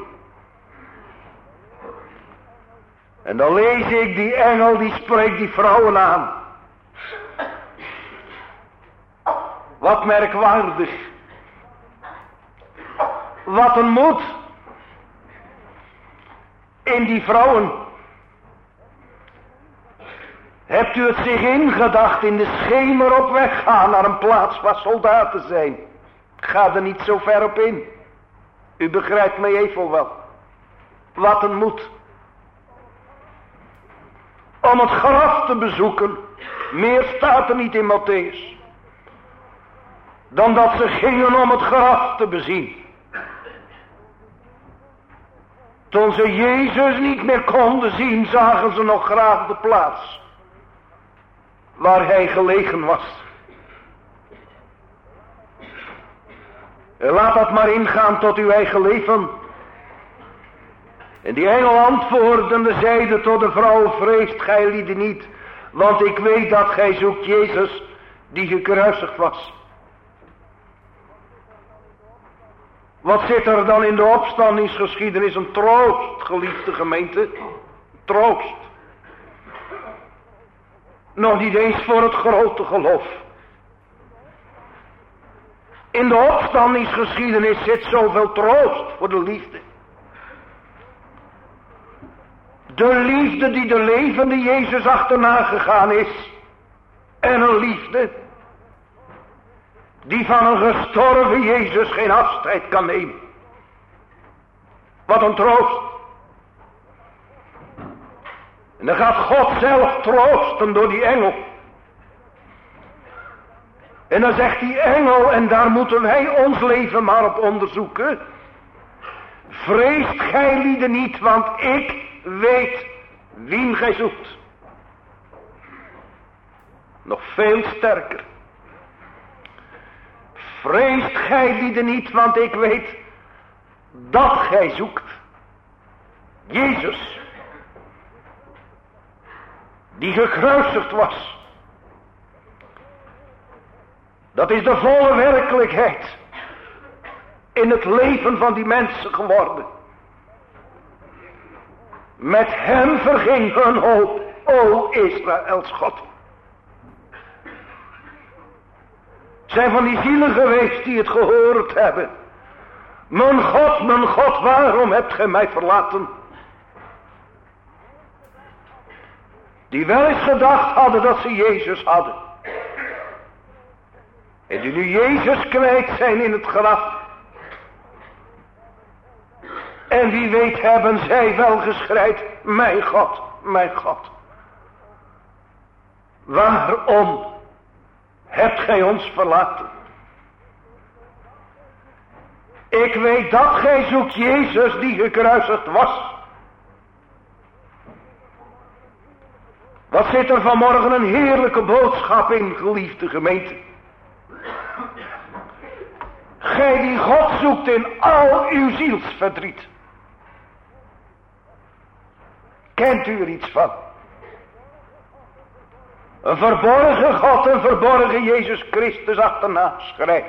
[SPEAKER 1] En dan lees ik die engel die spreekt die vrouwen aan.
[SPEAKER 2] Wat merkwaardig. Wat een moed. In die vrouwen. Hebt u het zich ingedacht in de schemer op weg gaan naar een plaats waar soldaten zijn? Ga er niet zo ver op in. U begrijpt mij even wel. Wat een moed. Om het graf te bezoeken. Meer staat er niet in Matthäus. Dan dat ze gingen om het graf te bezien. Toen ze Jezus niet meer konden zien, zagen ze nog graag de plaats waar hij gelegen was. Laat dat maar ingaan tot uw eigen leven. En die engel antwoordende zeide tot de vrouw: vreest gij lieden niet, want ik weet dat gij zoekt Jezus die gekruisigd was. Wat zit er dan in de opstandingsgeschiedenis? Een troost, geliefde gemeente. Troost. Nog niet eens voor het grote geloof. In de opstandingsgeschiedenis zit zoveel troost voor de liefde. De liefde die de levende Jezus achterna gegaan is. En een liefde die van een gestorven Jezus geen afscheid kan nemen. Wat een troost. En dan gaat God zelf troosten door die engel. En dan zegt die engel, en daar moeten wij ons leven maar op onderzoeken: vreest gij lieden niet, want ik weet wien gij zoekt. Nog veel sterker. Vreest gij lieden niet, want ik weet dat gij zoekt Jezus, die gekruisigd was. Dat is de volle werkelijkheid in het leven van die mensen geworden. Met hem verging hun hoop, o Israëls God. Zijn van die zielen geweest die het gehoord hebben: mijn God, mijn God, waarom hebt gij mij verlaten? Die wel eens gedacht hadden dat ze Jezus hadden. En die nu Jezus kwijt zijn in het graf. En wie weet hebben zij wel geschreid: mijn God, mijn God, waarom hebt gij ons verlaten? Ik weet dat gij zoekt Jezus die gekruisigd was. Wat zit er vanmorgen een heerlijke boodschap in, geliefde gemeente. Gij die God zoekt in al uw zielsverdriet. Kent u er iets van? Een verborgen God, een verborgen Jezus Christus achterna schrijft.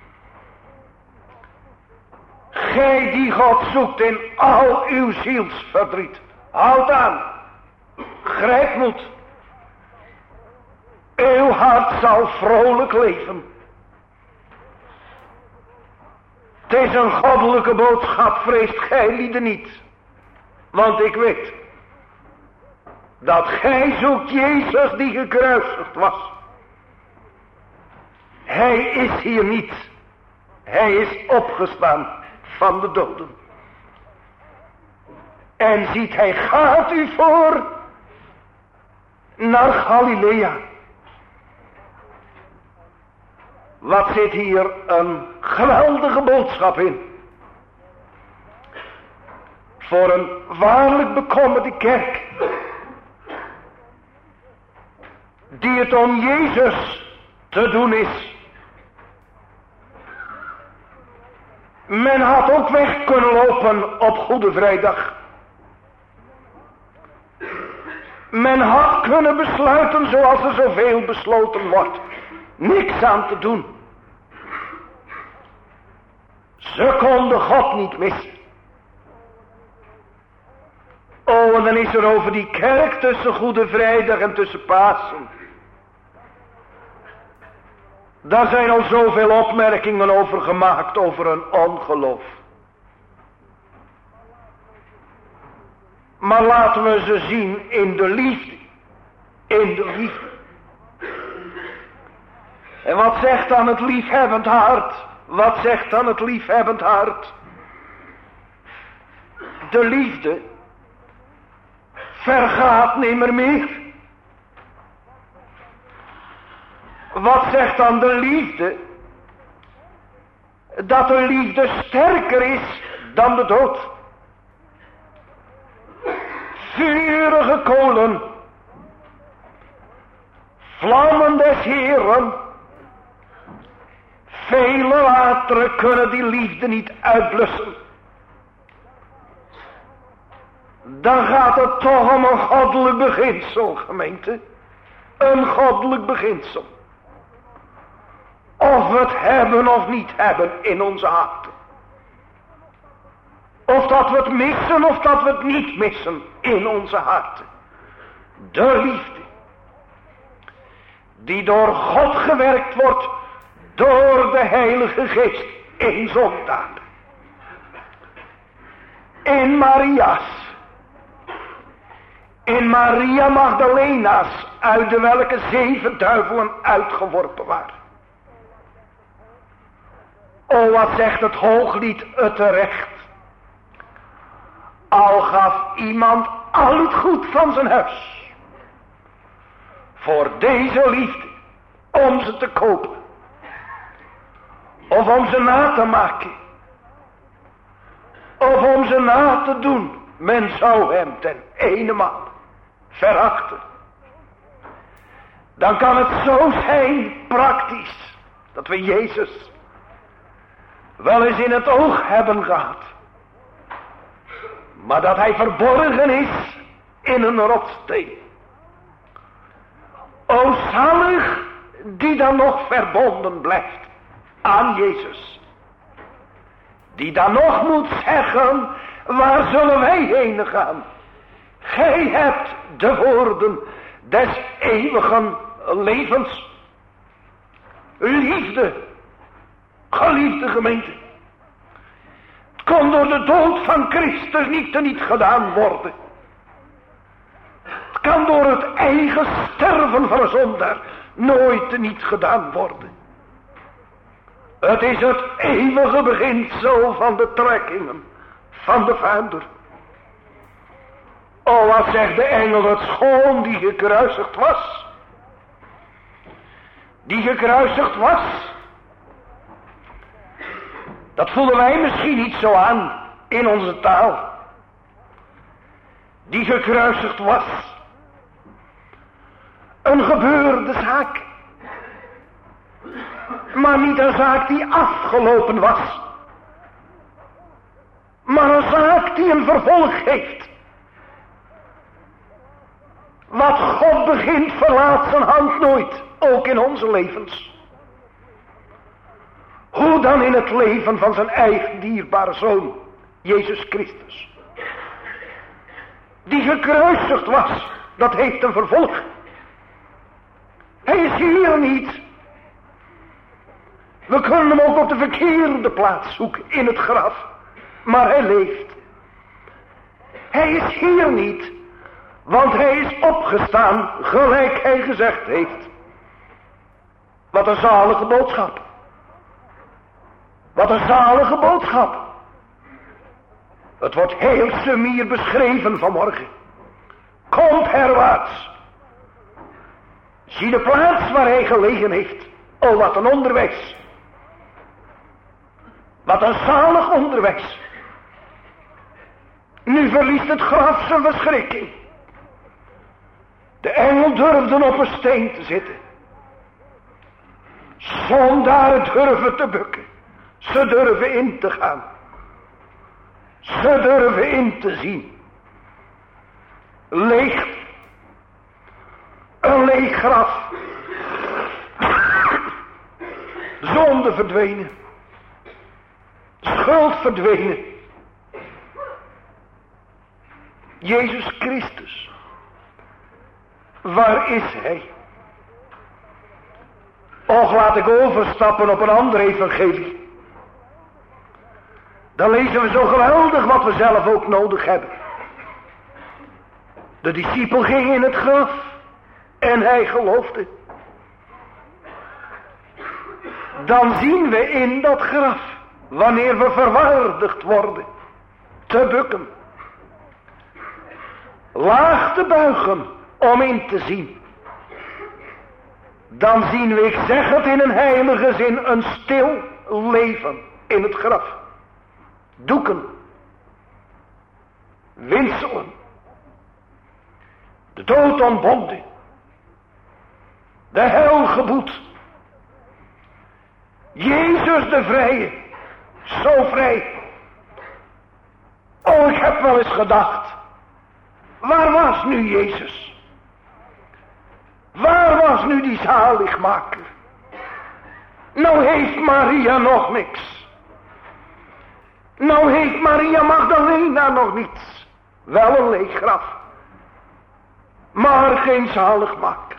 [SPEAKER 2] Gij die God zoekt in al uw zielsverdriet. Houd aan. Grijp moed. Uw hart zal vrolijk leven. Het is een goddelijke boodschap, vreest gij lieden niet. Want ik weet dat gij zoekt Jezus die gekruisigd was. Hij is hier niet. Hij is opgestaan van de doden. En ziet, hij gaat u voor naar Galilea. Wat zit hier een geweldige boodschap in. Voor een waarlijk bekommerde kerk. Die het om Jezus te doen is. Men had ook weg kunnen lopen op Goede Vrijdag. Men had kunnen besluiten zoals er zoveel besloten wordt. Niks aan te doen. Ze konden God niet missen. Oh, en dan is er over die kerk tussen Goede Vrijdag en tussen Pasen Daar zijn al zoveel opmerkingen over gemaakt, over een ongeloof. Maar laten we ze zien in de liefde. In de liefde. En wat zegt dan het liefhebbend hart? Wat zegt dan het liefhebbend hart? De liefde vergaat nimmer meer. Wat zegt dan de liefde? Dat de liefde sterker is dan de dood. Vurige kolen, vlammen des Heeren, vele wateren kunnen die liefde niet uitblussen. Dan gaat het toch om een goddelijk beginsel, gemeente. Een goddelijk beginsel. Of we het hebben of niet hebben in onze harten. Of dat we het missen of dat we het niet missen in onze harten. De liefde. Die door God gewerkt wordt. Door de Heilige Geest in zondaar. In Maria's. In Maria Magdalena's. Uit de welke zeven duivelen uitgeworpen waren. O, wat zegt het Hooglied het terecht. Al gaf iemand al het goed van zijn huis. Voor deze liefde. Om ze te kopen. Of om ze na te maken. Of om ze na te doen. Men zou hem ten eenmaal verachten. Dan kan het zo zijn, praktisch, dat we Jezus wel eens in het oog hebben gehad. Maar dat hij verborgen is in een rotsteen. O zalig die dan nog verbonden blijft aan Jezus. Die dan nog moet zeggen, waar zullen wij heen gaan? Gij hebt de woorden des eeuwigen levens. Liefde, geliefde gemeente. Het kon door de dood van Christus niet te niet gedaan worden. Het kan door het eigen sterven van een zondaar nooit te niet gedaan worden. Het is het eeuwige beginsel van de trekkingen van de Vader. O, wat zegt de engel, het schoon die gekruisigd was. Die gekruisigd was. Dat voelen wij misschien niet zo aan in onze taal. Die gekruisigd was. Een gebeurde zaak. Maar niet een zaak die afgelopen was. Maar een zaak die een vervolg heeft. Wat God begint verlaat zijn hand nooit. Ook in onze levens. Hoe dan in het leven van zijn eigen dierbare Zoon. Jezus Christus. Die gekruisigd was. Dat heeft een vervolg. Hij is hier niet. We kunnen hem ook op de verkeerde plaats zoeken. In het graf. Maar hij leeft. Hij is hier niet. Want hij is opgestaan. Gelijk hij gezegd heeft. Wat een zalige boodschap. Wat een zalige boodschap. Het wordt heel sumier beschreven vanmorgen. Komt herwaarts. Zie de plaats waar hij gelegen heeft. O, wat een onderwijs. Wat een zalig onderwijs. Nu verliest het graf zijn verschrikking. De engel durfde op een steen te zitten. Zondaren durven te bukken. Ze durven in te gaan. Ze durven in te zien. Leeg. Een leeg graf. Zonde verdwenen. Schuld verdwenen. Jezus Christus. Waar is hij? Och, laat ik overstappen op een ander evangelie. Dan lezen we zo geweldig wat we zelf ook nodig hebben. De discipel ging in het graf en hij geloofde. Dan zien we in dat graf, wanneer we verwaardigd worden, te bukken. Laag te buigen om in te zien. Dan zien we, ik zeg het in een heilige zin, een stil leven in het graf. Doeken. Winselen. De dood ontbonden. De hel geboet. Jezus de vrije. Zo vrij. Oh, ik heb wel eens gedacht. Waar was nu Jezus? Waar was nu die zaligmaker? Nou heeft Maria nog niks. Nou heeft Maria Magdalena nog niets. Wel een leeg graf. Maar geen zaligmaker.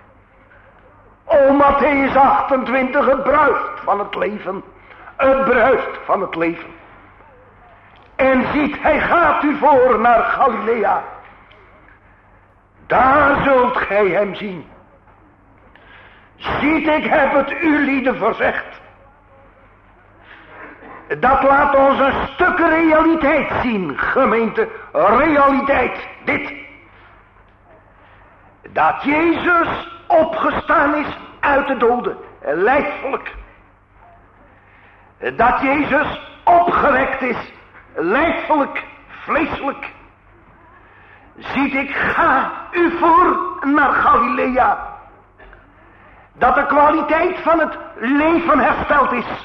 [SPEAKER 2] O, Mattheüs achtentwintig, het bruist van het leven. Het bruist van het leven. En ziet, hij gaat u voor naar Galilea. Daar zult gij hem zien. Ziet, ik heb het u lieden verzegd. Dat laat ons een stuk realiteit zien, gemeente. Realiteit, dit. Dat Jezus opgestaan is uit de doden, lijfelijk. Dat Jezus opgewekt is, lijfelijk, vleeselijk. Ziet, ik ga u voor naar Galilea. Dat de kwaliteit van het leven hersteld is.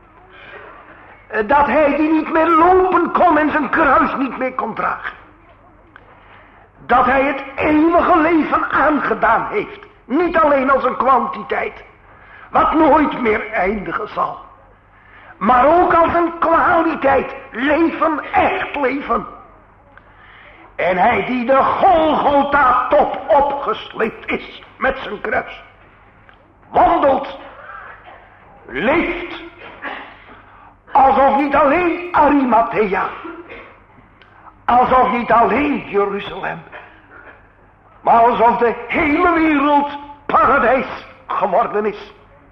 [SPEAKER 2] Dat hij die niet meer lopen kon en zijn kruis niet meer kon dragen. Dat hij het eeuwige leven aangedaan heeft. Niet alleen als een kwantiteit, wat nooit meer eindigen zal. Maar ook als een kwaliteit, leven, echt leven. En hij die de Golgotha top opgesleept is met zijn kruis. Wandelt, leeft, alsof niet alleen Arimathea, alsof niet alleen Jeruzalem, maar alsof de hele wereld paradijs geworden is.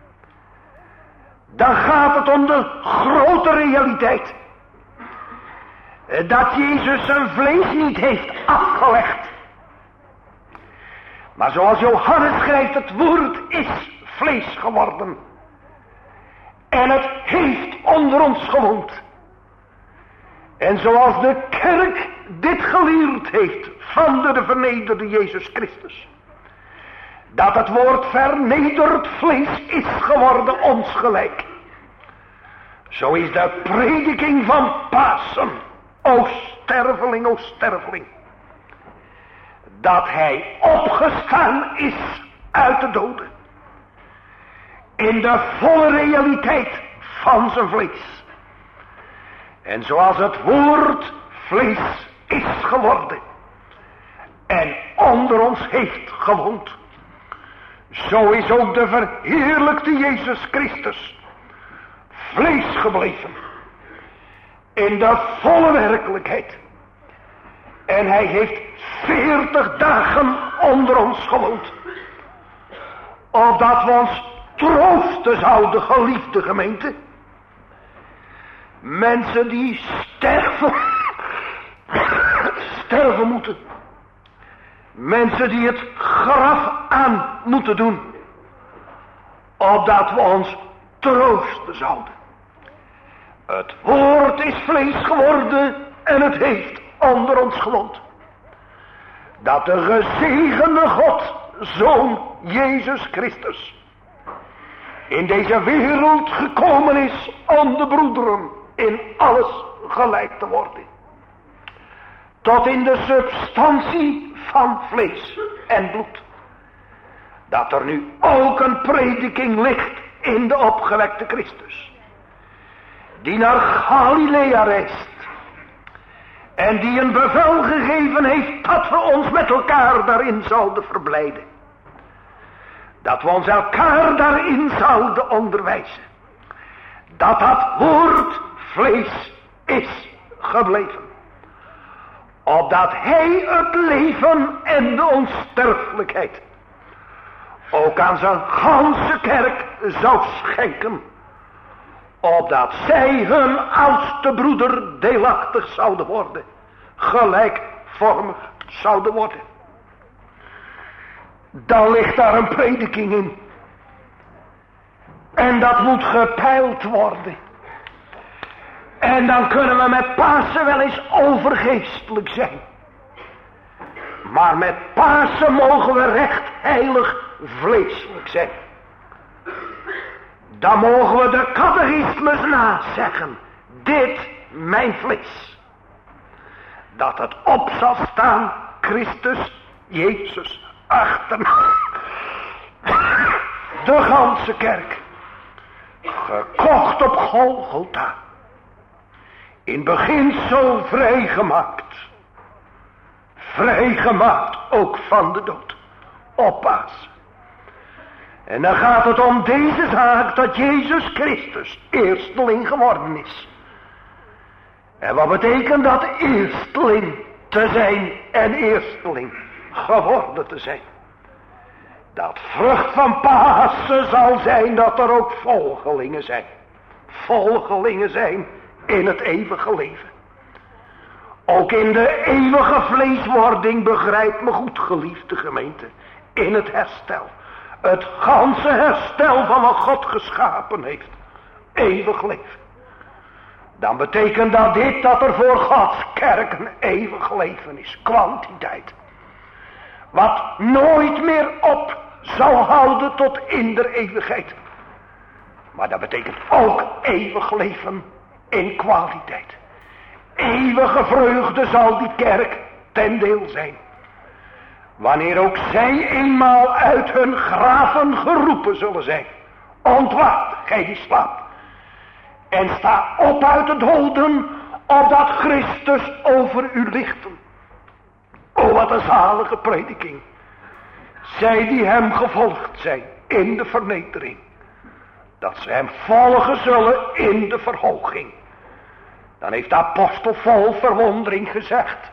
[SPEAKER 2] Dan gaat het om de grote realiteit. Dat Jezus zijn vlees niet heeft afgelegd. Maar zoals Johannes schrijft, het woord is vlees geworden. En het heeft onder ons gewoond. En zoals de kerk dit geleerd heeft van de, de vernederde Jezus Christus. Dat het woord vernederd vlees is geworden ons gelijk. Zo is de prediking van Pasen. O sterveling, o sterveling. Dat hij opgestaan is uit de doden. In de volle realiteit van zijn vlees. En zoals het woord vlees is geworden. En onder ons heeft gewoond. Zo is ook de verheerlijkte Jezus Christus vlees gebleven. In de volle werkelijkheid. En hij heeft veertig dagen onder ons gewoond. Opdat we ons troosten zouden, geliefde gemeente. Mensen die sterven. sterven moeten. Mensen die het graf aan moeten doen. Opdat we ons troosten zouden. Het woord is vlees geworden en het heeft onder ons gewoond. Dat de gezegende God, Zoon Jezus Christus, in deze wereld gekomen is om de broederen in alles gelijk te worden. Tot in de substantie van vlees en bloed. Dat er nu ook een prediking ligt in de opgewekte Christus. Die naar Galilea reist. En die een bevel gegeven heeft dat we ons met elkaar daarin zouden verblijden. Dat we ons elkaar daarin zouden onderwijzen. Dat dat woord vlees is gebleven. Opdat hij het leven en de onsterfelijkheid ook aan zijn ganse kerk zou schenken. Opdat zij hun oudste broeder deelachtig zouden worden. Gelijkvormig zouden worden. Dan ligt daar een prediking in. En dat moet gepeild worden. En dan kunnen we met Pasen wel eens overgeestelijk zijn. Maar met Pasen mogen we recht heilig vleeselijk zijn. Dan mogen we de catechismus nazeggen. Dit mijn vlees. Dat het op zal staan, Christus, Jezus, achter de ganse kerk. Gekocht op Golgotha. In beginsel vrijgemaakt. Vrijgemaakt ook van de dood. Op Pasen. En dan gaat het om deze zaak dat Jezus Christus eersteling geworden is. En wat betekent dat eersteling te zijn en eersteling geworden te zijn? Dat vrucht van Pasen zal zijn dat er ook volgelingen zijn. Volgelingen zijn in het eeuwige leven. Ook in de eeuwige vleeswording, begrijp me goed geliefde gemeente, in het herstel. Het ganse herstel van wat God geschapen heeft. Eeuwig leven. Dan betekent dat dit dat er voor Gods kerk een eeuwig leven is. Kwantiteit. Wat nooit meer op zal houden tot in de eeuwigheid. Maar dat betekent ook eeuwig leven in kwaliteit. Eeuwige vreugde zal die kerk ten deel zijn. Wanneer ook zij eenmaal uit hun graven geroepen zullen zijn. Ontwacht, gij die slaapt. En sta op uit de doden, opdat Christus over u lichten. O, wat een zalige prediking. Zij die hem gevolgd zijn in de vernedering. Dat ze hem volgen zullen in de verhoging. Dan heeft de apostel vol verwondering gezegd.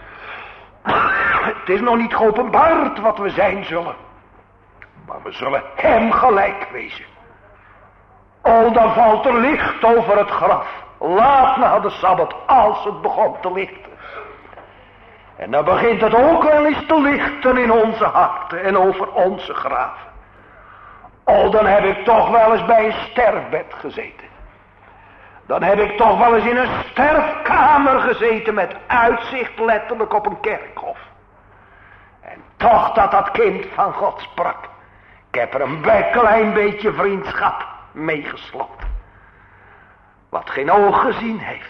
[SPEAKER 2] Het is nog niet geopenbaard wat we zijn zullen. Maar we zullen hem gelijk wezen. O, dan valt er licht over het graf. Laat na de Sabbat, als het begon te lichten. En dan begint het ook wel eens te lichten in onze harten en over onze graven. O, dan heb ik toch wel eens bij een sterfbed gezeten. Dan heb ik toch wel eens in een sterfkamer gezeten met uitzicht letterlijk op een kerkhof. En toch dat dat kind van God sprak. Ik heb er een klein beetje vriendschap mee gesloten. Wat geen oog gezien heeft.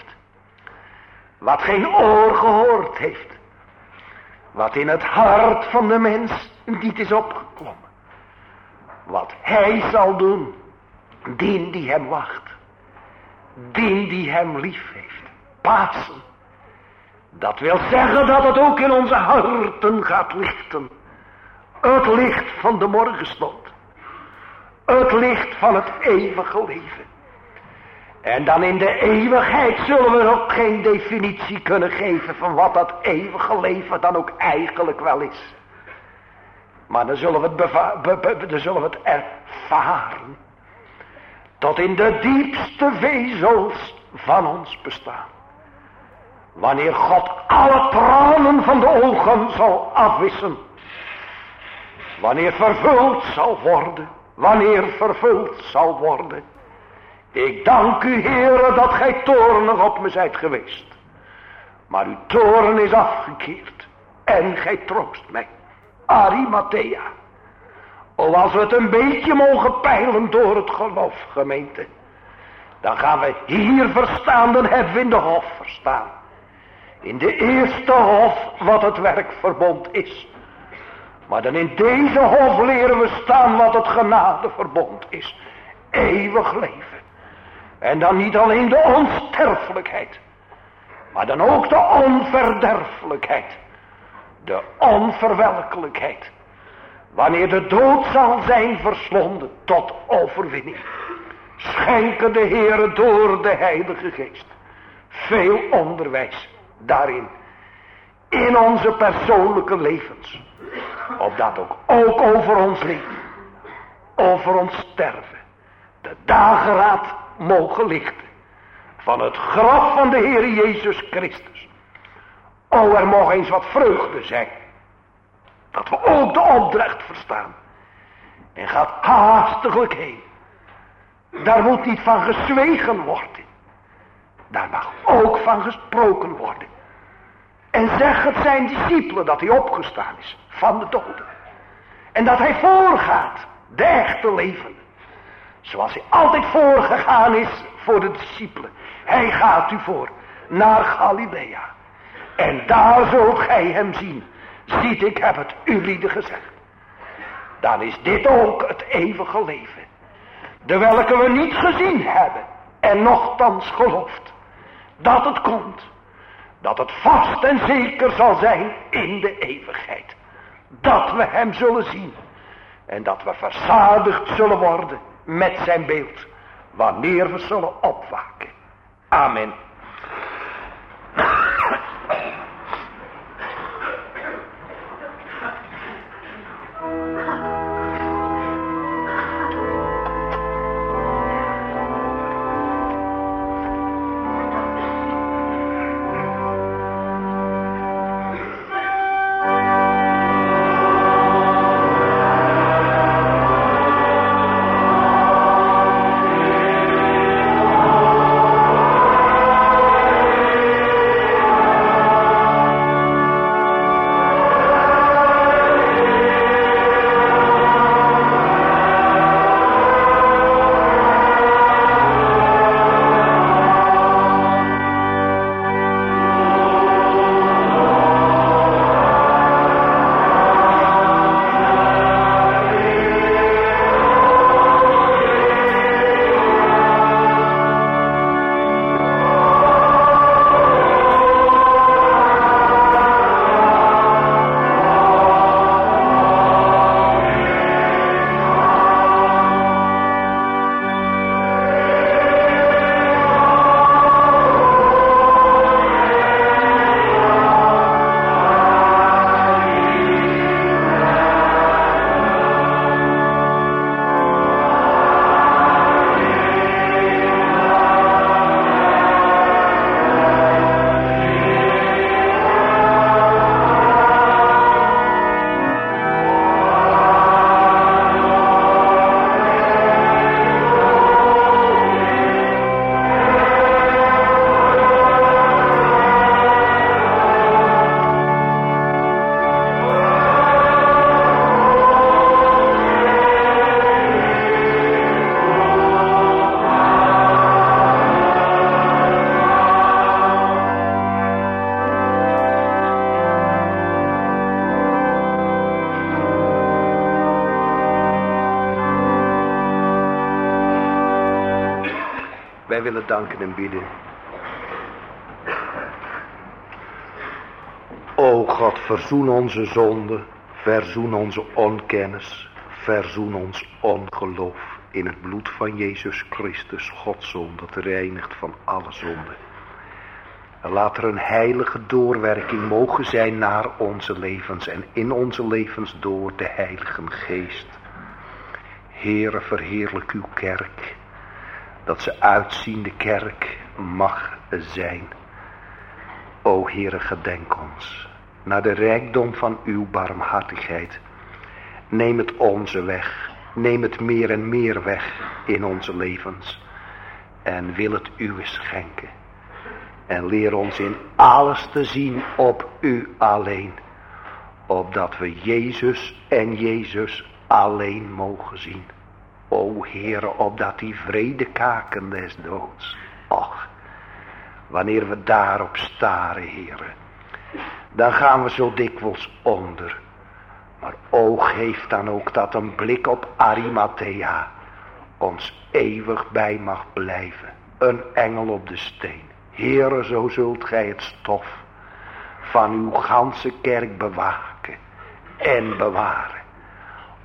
[SPEAKER 2] Wat geen oor gehoord heeft. Wat in het hart van de mens niet is opgeklommen. Wat hij zal doen, dien die hem wacht. Dien die hem lief heeft. Pasen. Dat wil zeggen dat het ook in onze harten gaat lichten. Het licht van de morgenstond. Het licht van het eeuwige leven. En dan in de eeuwigheid zullen we ook geen definitie kunnen geven van wat dat eeuwige leven dan ook eigenlijk wel is. Maar dan zullen we het, beva- be- be- dan zullen we het ervaren. Tot in de diepste vezels van ons bestaan. Wanneer God alle tranen van de ogen zal afwissen. Wanneer vervuld zal worden. Wanneer vervuld zal worden. Ik dank u, Heere, dat gij toornig op me zijt geweest. Maar uw toorn is afgekeerd. En gij troost mij. Arimathea. O, als we het een beetje mogen peilen door het geloof, gemeente. Dan gaan we hier verstaan, dan hebben we in de hof verstaan. In de eerste hof wat het werkverbond is. Maar dan in deze hof leren we staan wat het genadeverbond is. Eeuwig leven. En dan niet alleen de onsterfelijkheid. Maar dan ook de onverderfelijkheid. De onverwelkelijkheid. wanneer de dood zal zijn verslonden tot overwinning, schenken de Heere door de Heilige Geest veel onderwijs daarin, in onze persoonlijke levens, opdat ook, ook over ons leven, over ons sterven, de dageraad mogen lichten van het graf van de Heere Jezus Christus. O, er mag eens wat vreugde zijn, dat we ook de opdracht verstaan, en gaat haastiglijk heen. Daar moet niet van gezwegen worden, daar mag ook van gesproken worden. En zeg het zijn discipelen dat hij opgestaan is van de doden, en dat hij voorgaat, de echte levende, zoals hij altijd voorgegaan is voor de discipelen. Hij gaat u voor naar Galilea, en daar zult gij hem zien. Ziet, ik heb het u lieden gezegd. Dan is dit ook het eeuwige leven, de welke we niet gezien hebben, en nochtans gelooft dat het komt, dat het vast en zeker zal zijn in de eeuwigheid, dat we hem zullen zien, en dat we verzadigd zullen worden met zijn beeld, wanneer we zullen opwaken. Amen.
[SPEAKER 1] Wij willen danken en bidden. O God, verzoen onze zonde, verzoen onze onkennis, verzoen ons ongeloof in het bloed van Jezus Christus, Gods Zoon, dat reinigt van alle zonde. En laat er een heilige doorwerking mogen zijn naar onze levens en in onze levens door de Heilige Geest. Heere, verheerlijk uw kerk, dat ze uitziende kerk mag zijn. O Heere, gedenk ons naar de rijkdom van uw barmhartigheid. Neem het onze weg, neem het meer en meer weg in onze levens en wil het uwe schenken. En leer ons in alles te zien op u alleen, opdat we Jezus en Jezus alleen mogen zien. O Heere, opdat die vrede kaken des doods, och, wanneer we daarop staren, Heere, dan gaan we zo dikwijls onder. Maar o, geef dan ook dat een blik op Arimathea ons eeuwig bij mag blijven. Een engel op de steen. Heere, zo zult gij het stof van uw ganse kerk bewaken en bewaren.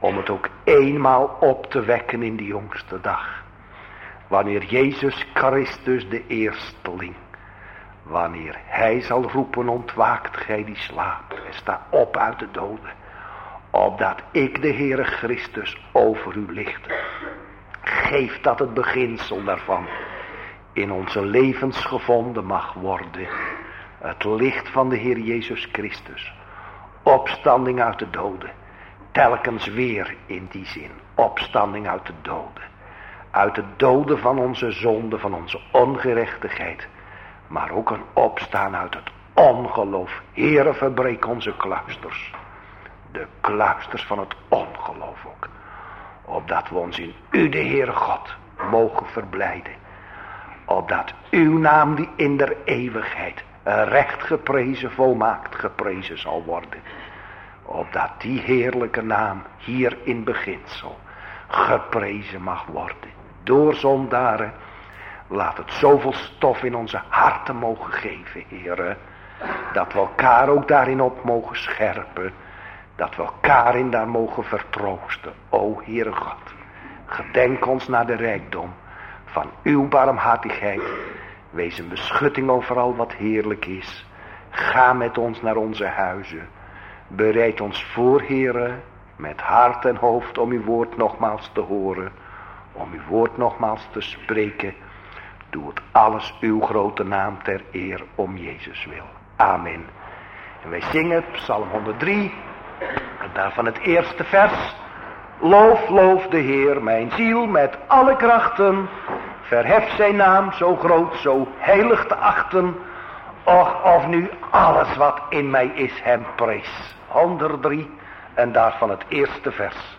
[SPEAKER 2] om het ook eenmaal op te wekken in die jongste dag. Wanneer Jezus Christus de eersteling, wanneer hij zal roepen, ontwaakt gij die slaapt en sta op uit de doden, opdat ik de Heere Christus over u lichte. Geef dat het beginsel daarvan in onze levens gevonden mag worden. Het licht van de Heer Jezus Christus. Opstanding uit de doden. Telkens weer in die zin. Opstanding uit de doden. Uit de doden van onze zonde, van onze ongerechtigheid. Maar ook een opstaan uit het ongeloof. Heere, verbreek onze kluisters. De kluisters van het ongeloof ook. Opdat we ons in u, de Heere God, mogen verblijden. Opdat uw naam die in der eeuwigheid recht geprezen, volmaakt geprezen zal worden. Opdat die heerlijke naam hier in beginsel geprezen mag worden. Door zondaren, laat het zoveel stof in onze harten mogen geven, Heere. Dat we elkaar ook daarin op mogen scherpen. Dat we elkaar in daar mogen vertroosten. O Heere God, gedenk ons naar de rijkdom van uw barmhartigheid. Wees een beschutting overal wat heerlijk is. Ga met ons naar onze huizen. Bereid ons voor, Heere, met hart en hoofd om uw woord nogmaals te horen. Om uw woord nogmaals te spreken. Doe het alles uw grote naam ter eer om Jezus wil. Amen. En wij zingen Psalm honderddrie. En daarvan het eerste vers. Loof, loof de Heer, mijn ziel met alle krachten. Verhef zijn naam zo groot, zo heilig te achten. Och, of nu alles wat in mij is hem prees. honderddrie en daarvan het eerste vers.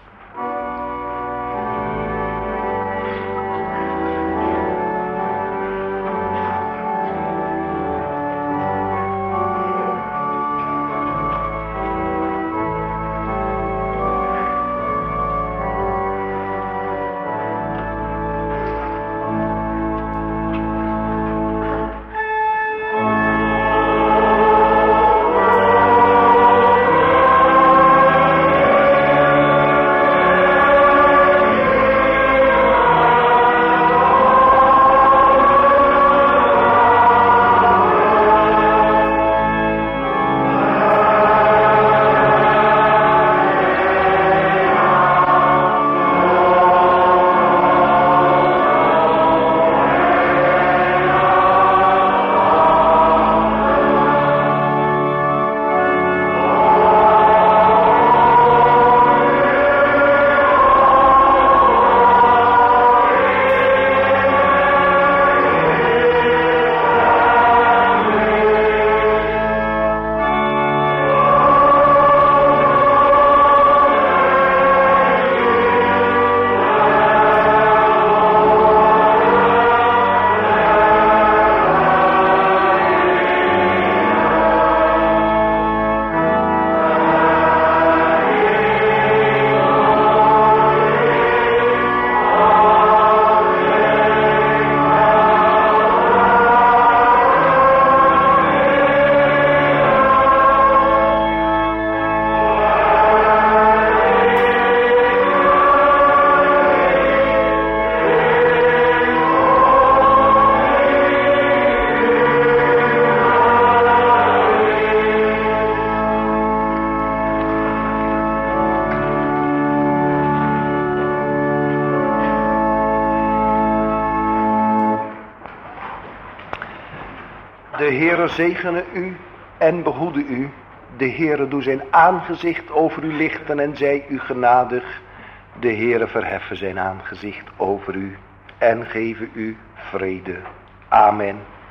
[SPEAKER 2] De Heere zegene u en behoede u. De Heere doe zijn aangezicht over u lichten en zij u genadig. De Heere verheffen zijn aangezicht over u en geven u vrede. Amen.